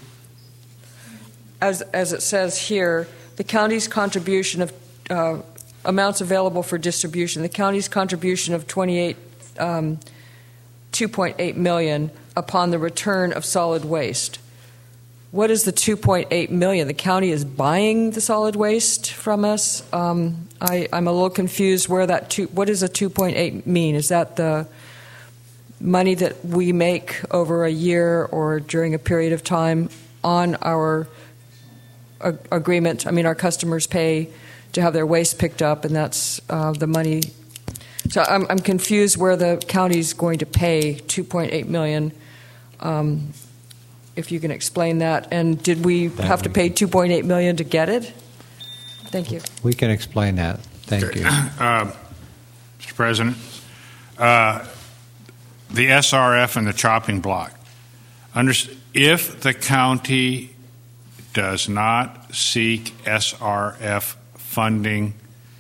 As, as it says here, the county's contribution of uh, amounts available for distribution. The county's contribution of twenty-eight, um, two point eight million dollars upon the return of solid waste. What is the two point eight million dollars? The county is buying the solid waste from us. Um, I, I'm a little confused where that two. What does a two point eight mean? Is that the money that we make over a year or during a period of time on our agreement? I mean, our customers pay to have their waste picked up, and that's uh, the money. So I'm, I'm confused where the county's going to pay two point eight million dollars. Um, if you can explain that. And did we that have to pay two point eight million dollars to get it? Thank you. We can explain that. Thank you. Uh, Mister President, uh, the S R F and the chopping block. Underst- if the county does not seek S R F funding,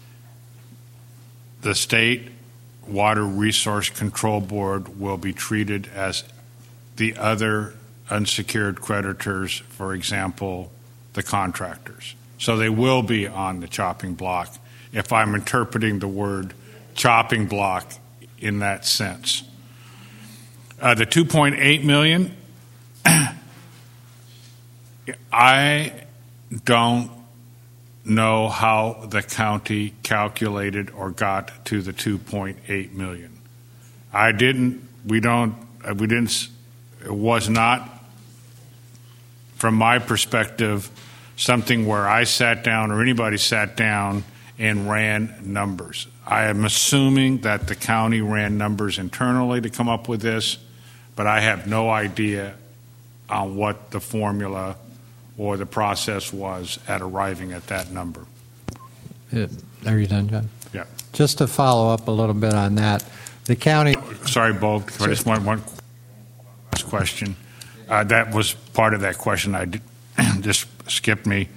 the State Water Resource Control Board will be treated as the other unsecured creditors, for example, the contractors. So they will be on the chopping block, if I'm interpreting the word chopping block in that sense. Uh, the two point eight million dollars, I don't know how the county calculated or got to the two point eight million dollars. I didn't, we don't, we didn't, it was not, from my perspective, something where I sat down or anybody sat down and ran numbers. I am assuming that the county ran numbers internally to come up with this, but I have no idea on what the formula or the process was at arriving at that number. Yeah. Are you done, John? Yeah. Just to follow up a little bit on that, the county... Sorry, Bo, I just want one last question. Uh, that was part of that question. I did, just skipped me.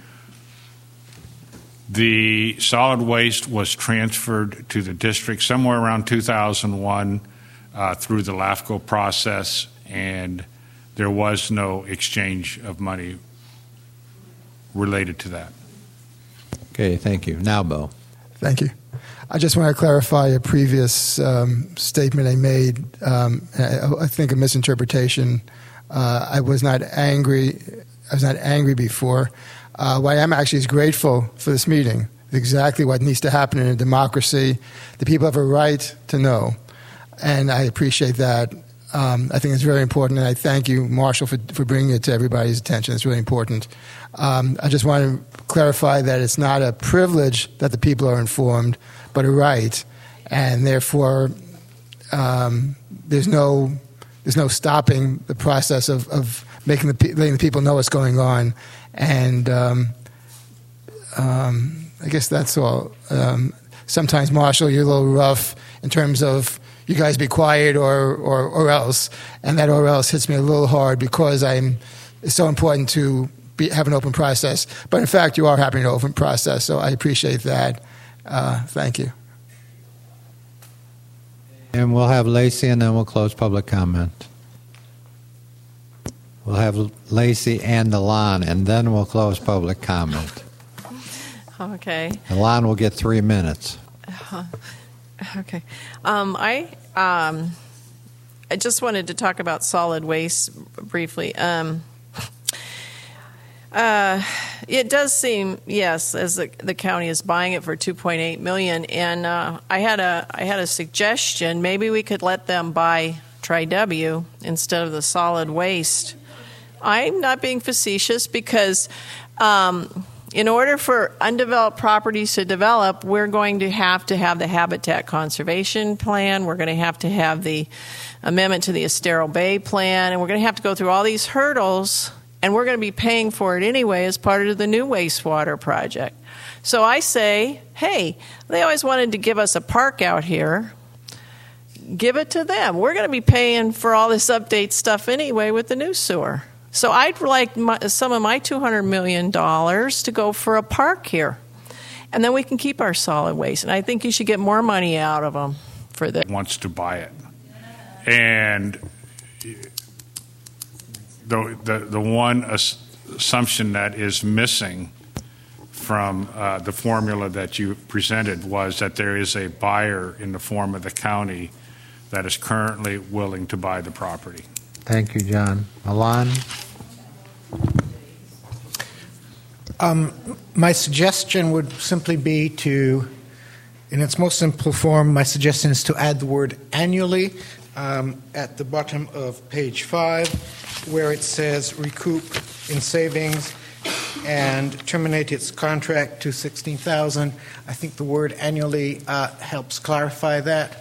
The solid waste was transferred to the district somewhere around two thousand one uh, through the LAFCO process, and there was no exchange of money related to that. Okay, thank you. Now, Bo. Thank you. I just want to clarify a previous um, statement I made. Um, I, I think a misinterpretation. Uh, I was not angry. I was not angry before. Uh, what I am actually is grateful for this meeting. It's exactly what needs to happen in a democracy. The people have a right to know, and I appreciate that. Um, I think it's very important, and I thank you, Marshall, for, for bringing it to everybody's attention. It's really important. Um, I just want to clarify that it's not a privilege that the people are informed, but a right, and therefore um, there's no there's no stopping the process of, of making the letting the people know what's going on, and um, um, I guess that's all. Um, sometimes, Marshall, you're a little rough in terms of you guys be quiet or, or, or else, and that or else hits me a little hard because I'm. It's so important to be, have an open process. But in fact, you are having an open process, so I appreciate that. Uh, thank you. And we'll have Lacey, and then we'll close public comment. We'll have Lacey and Alon, and then we'll close public comment. Okay. Alon will get three minutes. Uh, okay. Um, I um, I just wanted to talk about solid waste briefly. Um, Uh, it does seem, yes, as the, the county is buying it for two point eight million dollars. And uh, I had a I had a suggestion. Maybe we could let them buy Tri-W instead of the solid waste. I'm not being facetious because um, in order for undeveloped properties to develop, we're going to have to have the habitat conservation plan. We're going to have to have the amendment to the Estero Bay plan, and we're going to have to go through all these hurdles, and we're going to be paying for it anyway as part of the new wastewater project. So I say, hey, they always wanted to give us a park out here. Give it to them. We're going to be paying for all this update stuff anyway with the new sewer. So I'd like my, some of my two hundred million dollars to go for a park here. And then we can keep our solid waste. And I think you should get more money out of them for this. Wants to buy it. And the, the, the one assumption that is missing from uh, the formula that you presented was that there is a buyer in the form of the county that is currently willing to buy the property. Thank you, John. Alon? Um, my suggestion would simply be to, in its most simple form, my suggestion is to add the word annually um, at the bottom of page five, where it says recoup in savings and terminate its contract to sixteen thousand dollars. I think the word annually uh, helps clarify that.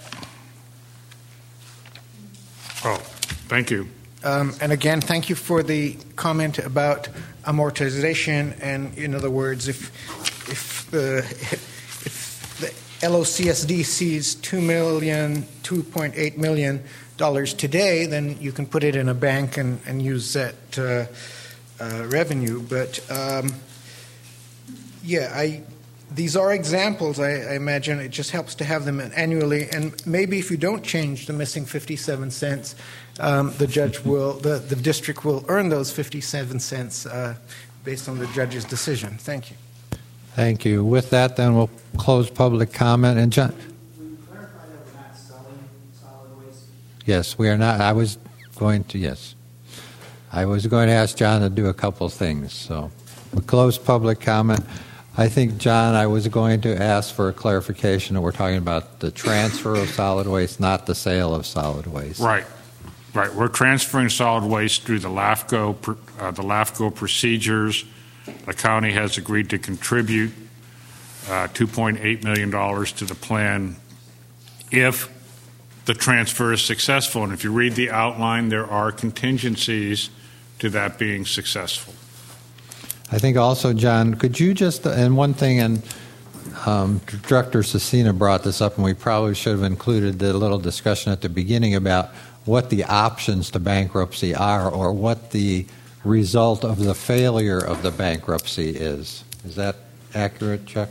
Oh, thank you. Um, and again, thank you for the comment about amortization. And in other words, if if the if the L O C S D sees two million, two point eight million dollars today, then you can put it in a bank and, and use that uh, uh, revenue. But um, yeah, I. These are examples, I, I imagine. It just helps to have them annually. And maybe if you don't change the missing fifty-seven cents, um, the judge will, the, the district will earn those fifty-seven cents uh, based on the judge's decision. Thank you. Thank you. With that, then we'll close public comment. And John? Will you clarify that we're not selling solid waste? Yes, we are not. I was going to, yes. I was going to ask John to do a couple things. So we'll close public comment. I think, John, I was going to ask for a clarification that we're talking about the transfer of solid waste, not the sale of solid waste. Right, right. We're transferring solid waste through the LAFCO, uh, the LAFCO procedures. The county has agreed to contribute uh, two point eight million dollars to the plan if the transfer is successful. And if you read the outline, there are contingencies to that being successful. I think also, John, could you just, and one thing, and um, Director Cecina brought this up, and we probably should have included the little discussion at the beginning about what the options to bankruptcy are or what the result of the failure of the bankruptcy is. Is that accurate, Chuck?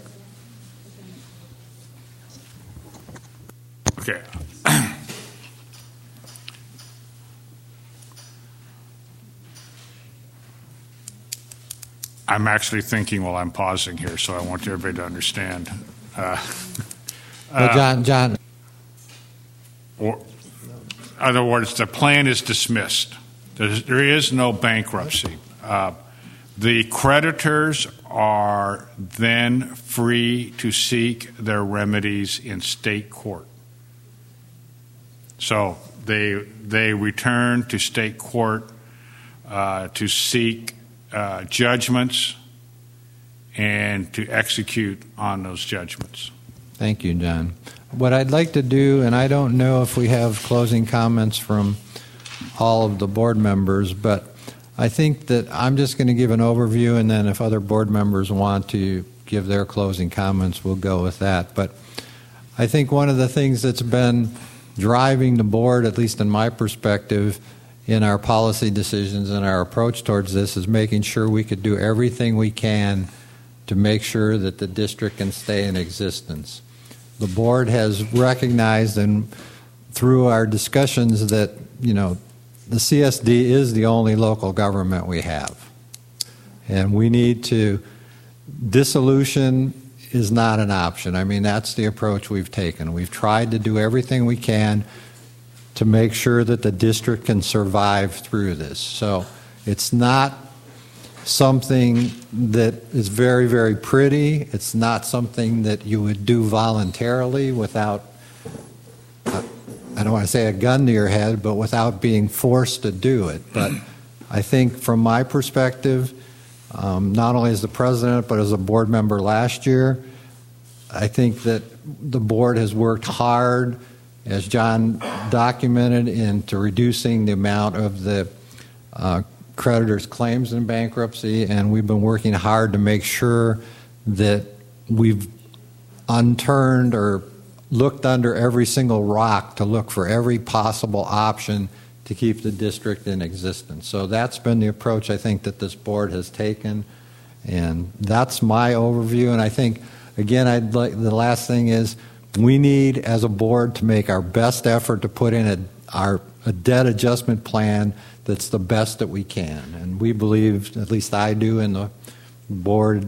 Okay. I'm actually thinking while I'm pausing here, so I want everybody to understand. Uh, well, John, John. Or, in other words, the plan is dismissed. There's, there is no bankruptcy. Uh, the creditors are then free to seek their remedies in state court. So they they return to state court uh, to seek Uh, judgments and to execute on those judgments. Thank you, John. What I'd like to do, and I don't know if we have closing comments from all of the board members, but I think that I'm just going to give an overview, and then if other board members want to give their closing comments, we'll go with that. But I think one of the things that's been driving the board, at least in my perspective, in our policy decisions and our approach towards this is making sure we could do everything we can to make sure that the district can stay in existence. The board has recognized, and through our discussions, that, you know, the C S D is the only local government we have. And we need to, dissolution is not an option. I mean, that's the approach we've taken. We've tried to do everything we can to make sure that the district can survive through this. So it's not something that is very, very pretty. It's not something that you would do voluntarily without, uh, I don't want to say a gun to your head, but without being forced to do it. But I think from my perspective, um, not only as the president, but as a board member last year, I think that the board has worked hard, as John documented, into reducing the amount of the uh, creditors' claims in bankruptcy, and we've been working hard to make sure that we've unturned or looked under every single rock to look for every possible option to keep the district in existence. So that's been the approach I think that this board has taken, and that's my overview. And I think, again, I'd like, the last thing is we need, as a board, to make our best effort to put in a, our, a debt adjustment plan that's the best that we can. And we believe, at least I do, and the board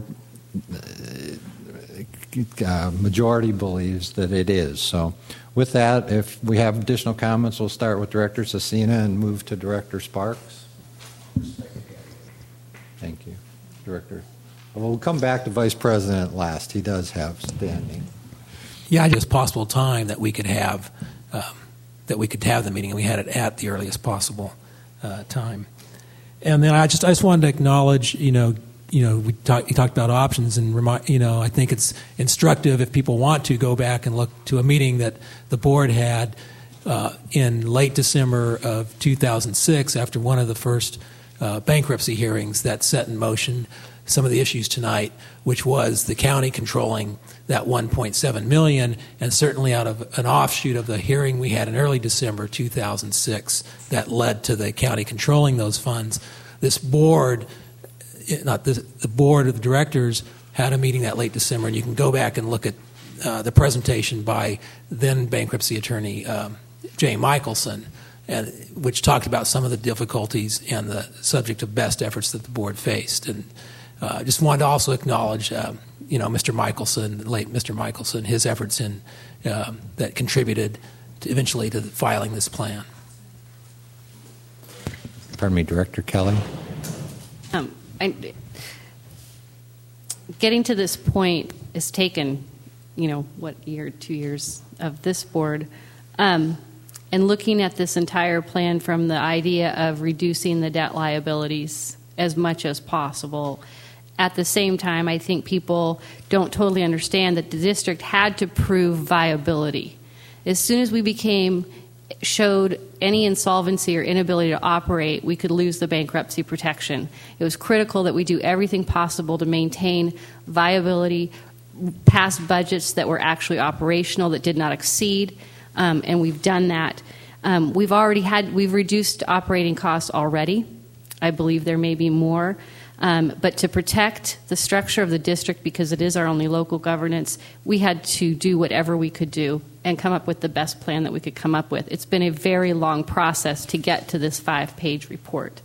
uh, majority believes that it is. So with that, if we have additional comments, we'll start with Director Cecina and move to Director Sparks. Thank you. Director. Well, we'll come back to Vice President last. He does have standing. Yeah, just possible time that we could have um, that we could have the meeting, and we had it at the earliest possible uh, time. And then I just I just wanted to acknowledge, you know, you know, we talked you talked about options, and remind, you know, I think it's instructive if people want to go back and look to a meeting that the board had uh, in late December of two thousand six, after one of the first uh, bankruptcy hearings that set in motion some of the issues tonight, which was the county controlling that one point seven million dollars, and certainly out of an offshoot of the hearing we had in early December two thousand six that led to the county controlling those funds. This board, not this, the board of the directors had a meeting that late December, and you can go back and look at uh, the presentation by then bankruptcy attorney um, Jay Michelson, and, which talked about some of the difficulties and the subject of best efforts that the board faced. And I uh, just wanted to also acknowledge, uh, you know, Mister Michelson, the late Mister Michelson, his efforts in um, that contributed to eventually to filing this plan. Pardon me, Director Kelly. Um, I, getting to this point has taken, you know, what year, two years of this board, um, and looking at this entire plan from the idea of reducing the debt liabilities as much as possible. At the same time, I think people don't totally understand that the district had to prove viability. As soon as we became, showed any insolvency or inability to operate, we could lose the bankruptcy protection. It was critical that we do everything possible to maintain viability, pass budgets that were actually operational, that did not exceed, um, and we've done that. Um, we've already had, we've reduced operating costs already. I believe there may be more. Um, but to protect the structure of the district, because it is our only local governance, we had to do whatever we could do and come up with the best plan that we could come up with. It's been a very long process to get to this five-page report.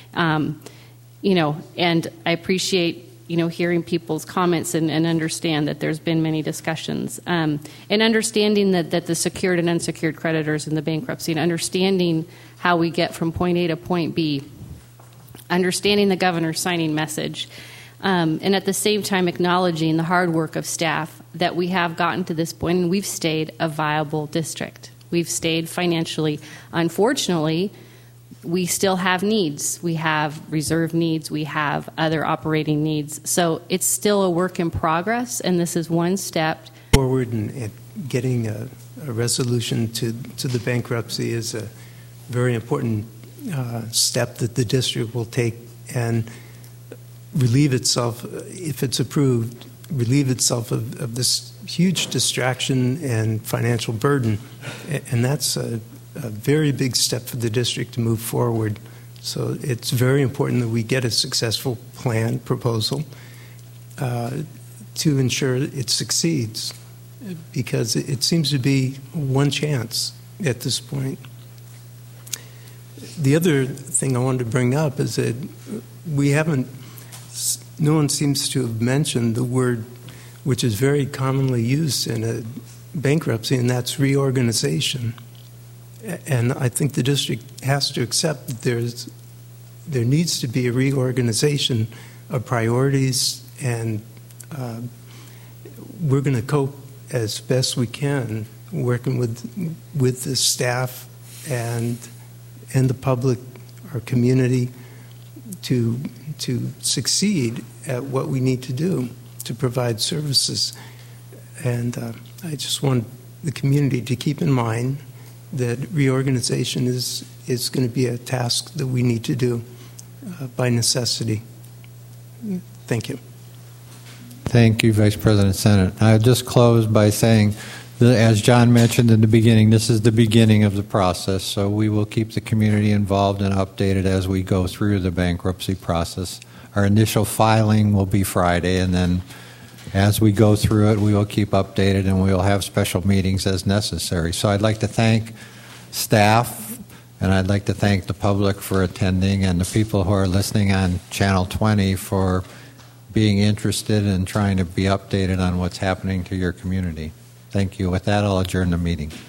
Um, you know, and I appreciate, you know, hearing people's comments and, and understand that there's been many discussions. Um, and understanding that, that the secured and unsecured creditors in the bankruptcy, and understanding how we get from point A to point B, understanding the governor's signing message, um, and at the same time acknowledging the hard work of staff, that we have gotten to this point and we've stayed a viable district. We've stayed financially. Unfortunately, we still have needs. We have reserve needs. We have other operating needs. So it's still a work in progress, and this is one step forward. And, and getting a, a resolution to, to the bankruptcy is a very important Uh, step that the district will take and relieve itself, if it's approved, relieve itself of, of this huge distraction and financial burden. And that's a, a very big step for the district to move forward. So it's very important that we get a successful plan proposal uh, to ensure it succeeds, because it, it seems to be one chance at this point. The other thing I wanted to bring up is that we haven't, no one seems to have mentioned the word which is very commonly used in a bankruptcy, and that's reorganization. And I think the district has to accept that there's there needs to be a reorganization of priorities, and uh, we're going to cope as best we can, working with with the staff and and the public, our community, to to succeed at what we need to do to provide services. And uh, I just want the community to keep in mind that reorganization is is going to be a task that we need to do uh, by necessity. Thank you. Thank you, Vice President Sennett. I'll just close by saying, that, as John mentioned in the beginning, this is the beginning of the process, so we will keep the community involved and updated as we go through the bankruptcy process. Our initial filing will be Friday, and then as we go through it, we will keep updated, and we will have special meetings as necessary. So I'd like to thank staff, and I'd like to thank the public for attending, and the people who are listening on Channel twenty for being interested and trying to be updated on what's happening to your community. Thank you. With that, I'll adjourn the meeting.